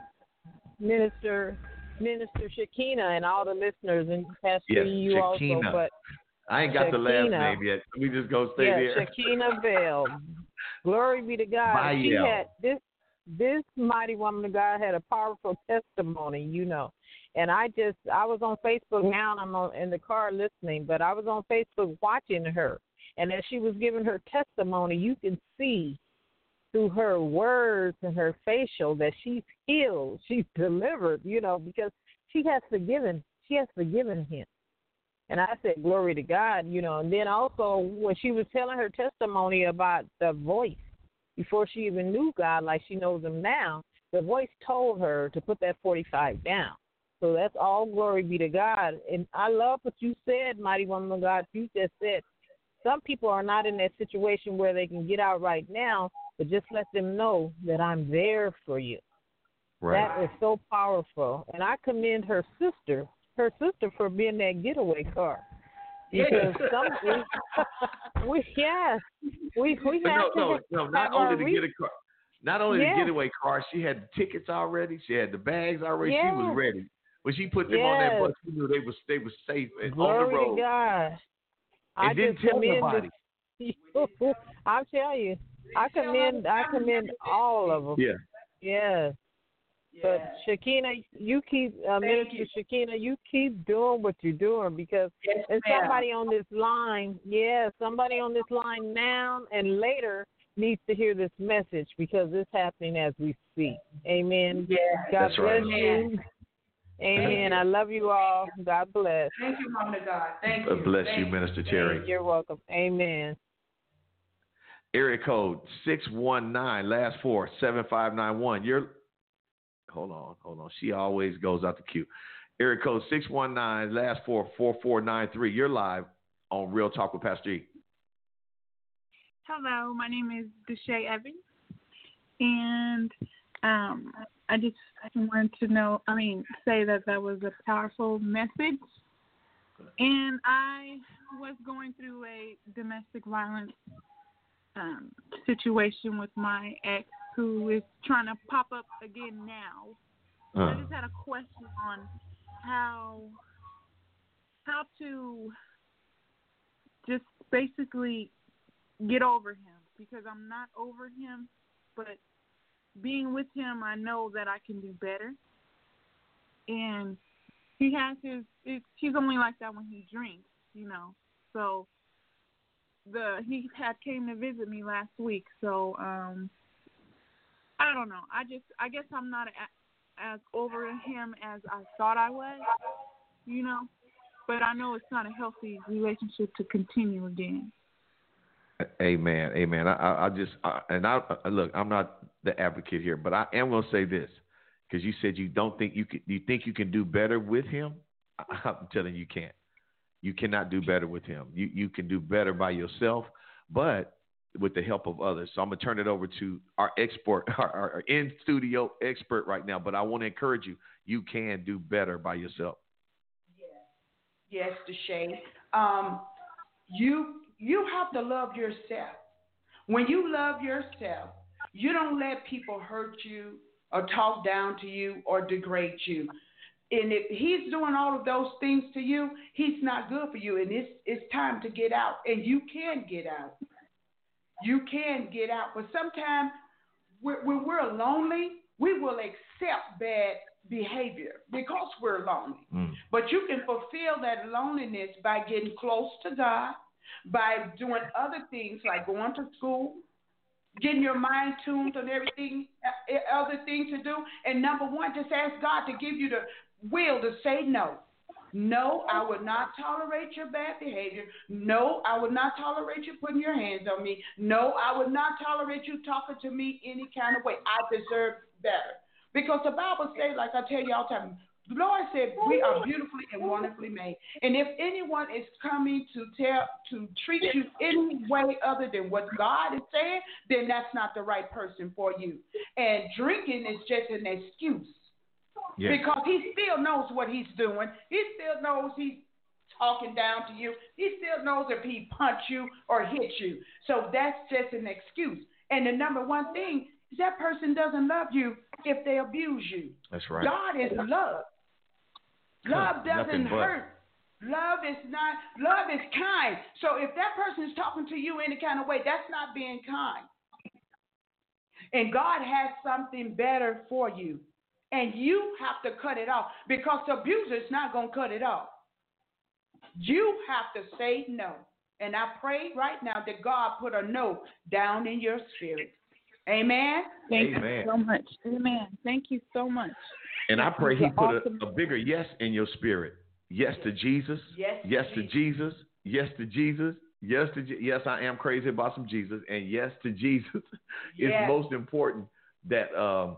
Minister Minister Shakina and all the listeners, and Pastor Yes, E, you Shakina. also. But I ain't got the last Shakina. name yet. We just go stay yeah, there. Shakina Bell. Glory be to God. Bye, She y'all. had this this mighty woman of God had a powerful testimony, you know. And I just I was on Facebook now, and I'm on, in the car listening, but I was on Facebook watching her, and as she was giving her testimony, you can see through her words and her facial that she's healed, she's delivered, you know, because she has forgiven, she has forgiven him. And I said, glory to God, you know. And then also when she was telling her testimony about the voice, before she even knew God like she knows him now, the voice told her to put that forty-five down. So that's all glory be to God. And I love what you said, mighty woman of God. You just said some people are not in that situation where they can get out right now, but just let them know that I'm there for you. Right. That is so powerful. And I commend her sister, her sister for being that getaway car. Because some we, we yes, we we But have no, to no, no, not have our only to re- get a car, not only Yeah. the getaway car, she had the tickets already, she had the bags already, she was Yes. ready. When she put them on that Yes. bus, she knew they was they was safe and Glory on the road. to God. I And didn't just tell commend nobody. the- I'll tell you, I commend I commend all of them. Yeah. Yes. But Shakina, you keep uh, Minister you. Shakina, you keep doing what you're doing because Yes, there's ma'am. somebody on this line, yeah, somebody on this line now and later needs to hear this message because it's happening as we speak. Amen. Yeah. God That's bless right. you. Amen. I love you all. God bless. Thank you, woman of God. Thank you. Bless Thank you, Minister Terry. You're welcome. Amen. Area code six one nine, last four, seven five nine one. You're hold on, hold on. She always goes out the queue. Area code six one nine, last four, four four nine three. You're live on Real Talk with Pastor E. Hello, my name is Deshae Evans, and um, I just wanted to know, I mean, say that that was a powerful message, and I was going through a domestic violence um, situation with my ex who is trying to pop up again now. Uh, I just had a question on how how to just basically get over him because I'm not over him, but being with him, I know that I can do better. And he has his, it's, he's only like that when he drinks, you know. So the he had came to visit me last week. So um, I don't know. I just I guess I'm not a, as over him as I thought I was, you know. But I know it's not a healthy relationship to continue again. Amen, amen. I, I, I just I, and I, I look. I'm not the advocate here, but I am going to say this because you said you don't think you can. You think you can do better with him. I'm telling you, you can't. You cannot do better with him. You you can do better by yourself, but with the help of others. So I'm gonna turn it over to our expert, our, our in studio expert right now. But I want to encourage you. You can do better by yourself. Yes, Deshae. Um, you you have to love yourself. When you love yourself, you don't let people hurt you or talk down to you or degrade you. And if he's doing all of those things to you, he's not good for you. And it's it's time to get out. And you can get out. You can get out. But sometimes when we're lonely, we will accept bad behavior because we're lonely. Mm. But you can fulfill that loneliness by getting close to God, by doing other things like going to school, getting your mind tuned on everything, uh, other things to do. And number one, just ask God to give you the will to say no. No, I will not tolerate your bad behavior. No, I will not tolerate you putting your hands on me. No, I will not tolerate you talking to me any kind of way. I deserve better. Because the Bible says, like I tell you all the time, the Lord said we are beautifully and wonderfully made. And if anyone is coming to tell to treat you any way other than what God is saying, then that's not the right person for you. And drinking is just an excuse. Yes. Because he still knows what he's doing. He still knows he's talking down to you. He still knows if he punch you or hit you. So that's just an excuse. And the number one thing is that person doesn't love you if they abuse you. That's right. God is love. Love doesn't hurt. Love is not, love is kind. So if that person is talking to you any kind of way, that's not being kind. And God has something better for you. And you have to cut it off because the abuser is not going to cut it off. You have to say no. And I pray right now that God put a no down in your spirit. Amen? Thank Amen. you so much. Amen. Thank you so much. And I pray he put awesome. a, a bigger yes in your spirit. Yes, yes. to Jesus. Yes, yes to to Jesus. Yes to Jesus. Yes to Je- yes, I am crazy about some Jesus. And yes to Jesus. Yes. It's most important that um,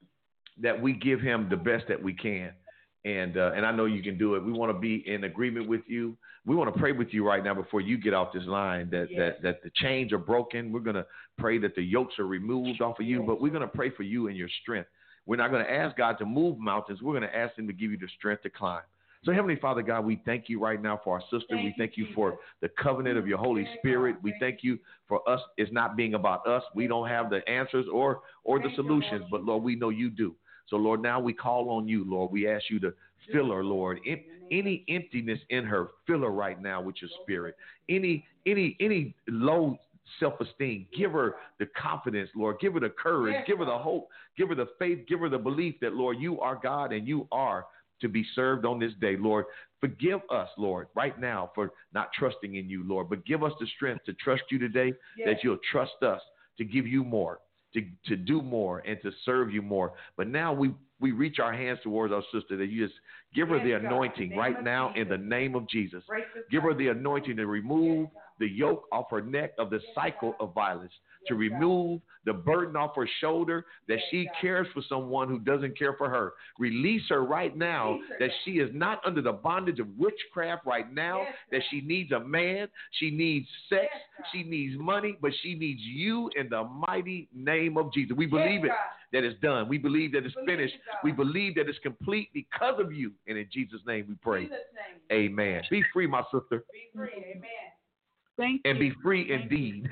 that we give him the best that we can. And uh, and I know you can do it. We want to be in agreement with you. We want to pray with you right now before you get off this line that, yes. that, that the chains are broken. We're going to pray that the yokes are removed off of you, yes. but we're going to pray for you and your strength. We're not going to ask God to move mountains. We're going to ask him to give you the strength to climb. So, Heavenly Father, God, we thank you right now for our sister. Thank we thank you, you for the covenant of your Holy Thank Spirit. God. We thank you for us. It's not being about us. We don't have the answers or, or the Thank you, solutions, Lord. but, Lord, we know you do. So, Lord, now we call on you, Lord. We ask you to fill her, Lord. In, any emptiness in her, fill her right now with your spirit. Any any any low self-esteem, give her the confidence, Lord. Give her the courage. Yes, give her the hope. Give her the faith. Give her the belief that, Lord, you are God and you are to be served on this day, Lord. Forgive us, Lord, right now for not trusting in you, Lord. But give us the strength to trust you today, yes. that you'll trust us to give you more, to, to do more, and to serve you more. But now we We reach our hands towards our sister, that you just give her yes, the God. anointing right now Jesus. in the name of Jesus. Break Give her the anointing to remove the yoke off her neck of the cycle of violence, to remove the burden off her shoulder that she cares for someone who doesn't care for her. Release her right now that she is not under the bondage of witchcraft right now, that she needs a man, she needs sex, she needs money, but she needs you in the mighty name of Jesus. We believe it that it's done. We believe that it's finished. We believe that it's complete because of you. And in Jesus' name we pray. Amen. Be free, my sister. Be free. Amen. Thank and you. be free Thank indeed.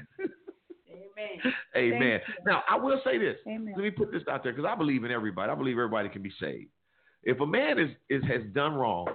Amen. Amen. Thank Now, I will say this. Amen. Let me put this out there because I believe in everybody. I believe everybody can be saved. If a man is, is has done wrong,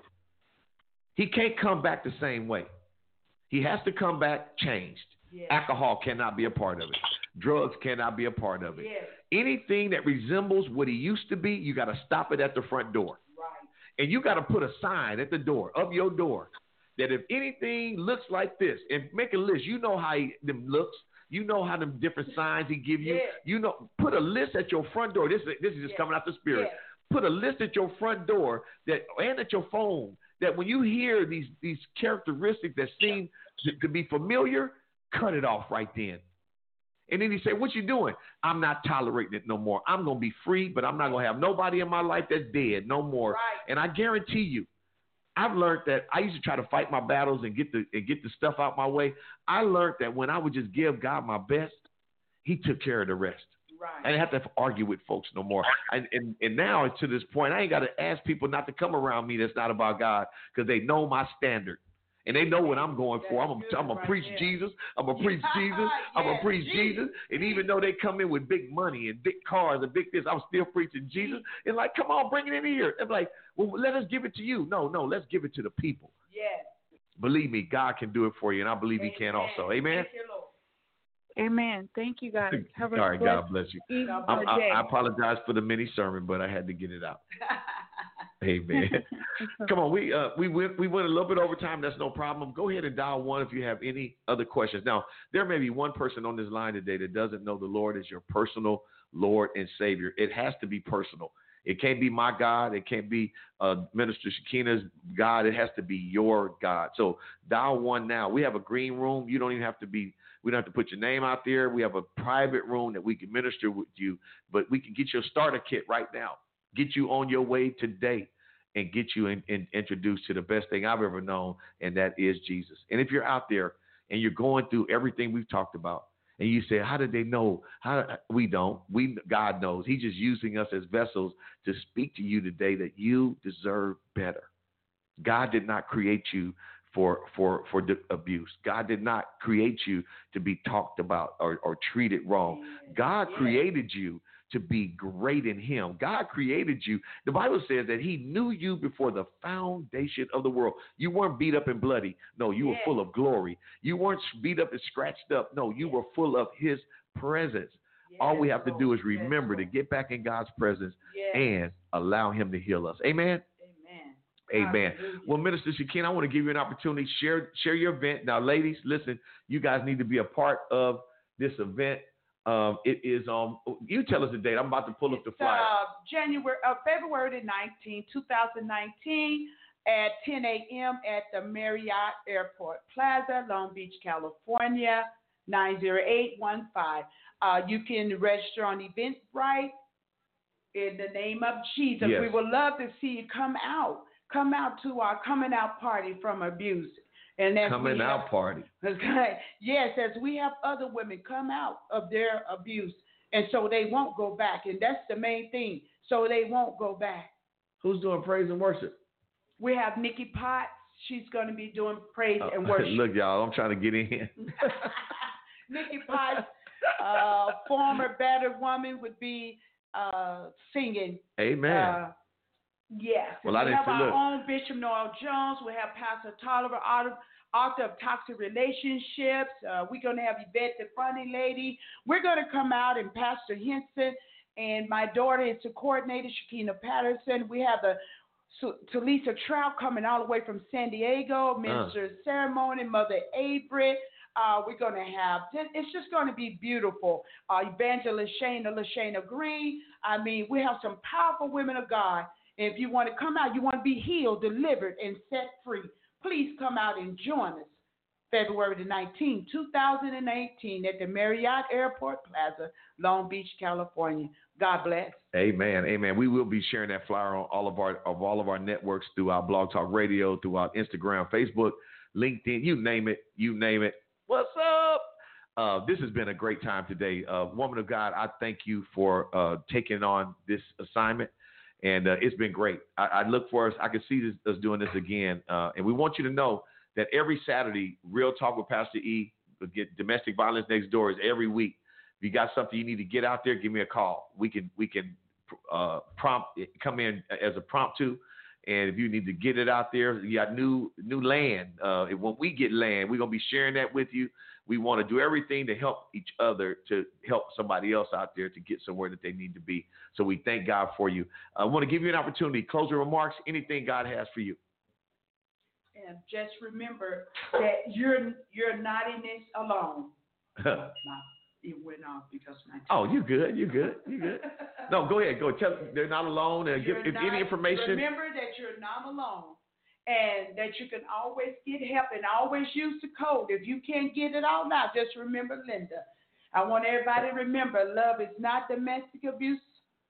he can't come back the same way. He has to come back changed. Yes. Alcohol cannot be a part of it. Drugs cannot be a part of it. Yes. Anything that resembles what he used to be, you got to stop it at the front door. Right. And you got to put a sign at the door of your door that if anything looks like this, and make a list, you know how he, them looks. You know how them different signs he give you. Yes. You know, put a list at your front door. This is this is just Yes. coming out the spirit. Yes. Put a list at your front door that, and at your phone, that when you hear these these characteristics that seem to, to be familiar, cut it off right then. And then he said, what you doing? I'm not tolerating it no more. I'm going to be free, but I'm not going to have nobody in my life that's dead no more. Right. And I guarantee you, I've learned that I used to try to fight my battles and get the and get the stuff out my way. I learned that when I would just give God my best, he took care of the rest. Right. I didn't have to argue with folks no more. And, and, and now to this point, I ain't got to ask people not to come around me that's not about God because they know my standard. And they know what I'm going for. I'm That's a, I'm a good preach right Jesus. I'm a preach Jesus. I'm a Yes, preach Jesus. Jesus. And even though they come in with big money and big cars and big this, I'm still preaching Jesus. And like, come on, bring it in here. I'm like, well, let us give it to you. No, no, let's give it to the people. Yes. Believe me, God can do it for you, and I believe he can also. Amen? Thank you, Lord. Amen. Thank you, guys. Have a All right, blessed God bless you. evening I, or I, day. I apologize for the mini sermon, but I had to get it out. Amen. Come on, we uh we went we went a little bit over time. That's no problem. Go ahead and dial one if you have any other questions. Now, there may be one person on this line today that doesn't know the Lord as your personal Lord and Savior. It has to be personal. It can't be my God. It can't be uh, Minister Shakina's God. It has to be your God. So dial one now. We have a green room. You don't even have to be. We don't have to put your name out there. We have a private room that we can minister with you, but we can get your starter kit right now. Get you on your way today and get you in, in, introduced to the best thing I've ever known, and that is Jesus. And if you're out there and you're going through everything we've talked about, and you say, how did they know? How we don't. We God knows. He's just using us as vessels to speak to you today that you deserve better. God did not create you for for for the abuse. God did not create you to be talked about or, or treated wrong. God created you to be great in him. God created you. The Bible says that he knew you before the foundation of the world. You weren't beat up and bloody. No, you were full of glory. You weren't beat up and scratched up. No, you were full of his presence. All we have to do is remember to get back in God's presence and allow him to heal us. Amen. Amen. Well, Minister Shakina, I want to give you an opportunity. Share share your event. Now, ladies, listen, you guys need to be a part of this event. Um, it is um. You tell us the date. I'm about to pull up the flyer. Uh, January, uh, February the nineteenth, twenty nineteen, at ten a.m. at the Marriott Airport Plaza, Long Beach, California, nine zero eight one five. Uh, you can register on Eventbrite in the name of Jesus. Yes. We would love to see you come out. Come out to our coming out party from abuse. And as coming we out have, party. Yes, as we have other women come out of their abuse, and so they won't go back. And that's the main thing. So they won't go back. Who's doing praise and worship? We have Nikki Potts. She's going to be doing praise Uh, and worship. Look, y'all, I'm trying to get in. Nikki Potts, uh, former battered woman, would be uh, singing. Amen. Uh, Yes. Well, we I didn't have see- our look. own Bishop Noel Jones. We have Pastor Tolliver, author author of Toxic Relationships. Uh, we're going to have Yvette, the funny lady. We're going to come out, and Pastor Henson, and my daughter is the coordinator, Shakina Patterson. We have the so, Talisa Trout coming all the way from San Diego, Minister of Ceremony, Mother Avery. Uh, we're going to have, it's just going to be beautiful. Uh, Evangelist Shayna, LaShayna Green. I mean, we have some powerful women of God. If you want to come out, you want to be healed, delivered, and set free, please come out and join us February the nineteenth, twenty eighteen at the Marriott Airport Plaza, Long Beach, California. God bless. Amen. Amen. We will be sharing that flyer on all of our of all of our networks throughout Blog Talk Radio, throughout Instagram, Facebook, LinkedIn, you name it, you name it. What's up? Uh, this has been a great time today. Uh, woman of God, I thank you for uh, taking on this assignment. And uh, it's been great. I, I look for us. I can see this, us doing this again. Uh, and we want you to know that every Saturday, Real Talk with Pastor E, get Domestic Violence Next Door is every week. If you got something you need to get out there, give me a call. We can we can uh, prompt come in as a promptu. And if you need to get it out there, you got new new land. Uh, and when we get land, we're gonna be sharing that with you. We want to do everything to help each other, to help somebody else out there to get somewhere that they need to be. So we thank God for you. I want to give you an opportunity. Closing remarks, anything God has for you. And just remember that you're you're not in this alone. No, it went off because my Oh, you good? You good? You good? No, go ahead. Go tell. They're not alone. And give if not, any information. Remember that you're not alone, and that you can always get help, and always use the code. If you can't get it all now, just remember Linda. I want everybody to remember, love is not domestic abuse,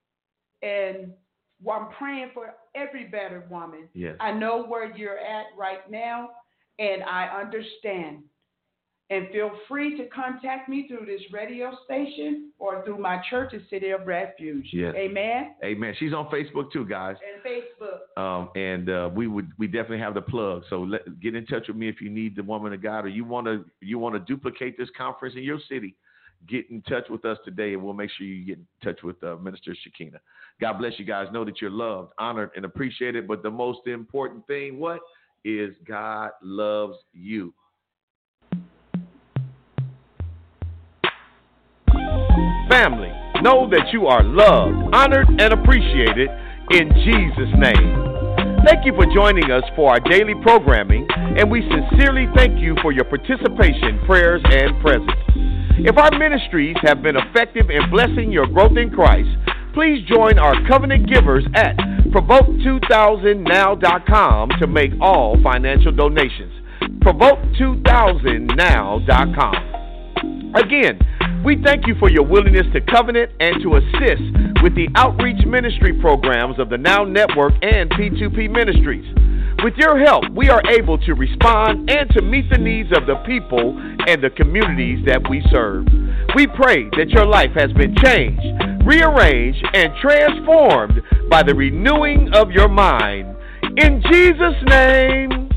and I'm praying for every battered woman. Yes. I know where you're at right now, and I understand. And feel free to contact me through this radio station or through my church, the City of Refuge. Yes. Amen. Amen. She's on Facebook too, guys. And Facebook. Um, and uh, we would we definitely have the plug. So let, get in touch with me if you need the woman of God, or you want to you want to duplicate this conference in your city. Get in touch with us today, and we'll make sure you get in touch with uh, Minister Shakina. God bless you guys. Know that you're loved, honored, and appreciated. But the most important thing, what is God loves you. Family, know that you are loved, honored, and appreciated in Jesus' name. Thank you for joining us for our daily programming, and we sincerely thank you for your participation, prayers, and presence. If our ministries have been effective in blessing your growth in Christ, please join our covenant givers at provoke two thousand now dot com to make all financial donations. provoke two thousand now dot com. Again, we thank you for your willingness to covenant and to assist with the outreach ministry programs of the Now Network and P two P Ministries. With your help, we are able to respond and to meet the needs of the people and the communities that we serve. We pray that your life has been changed, rearranged, and transformed by the renewing of your mind. In Jesus' name.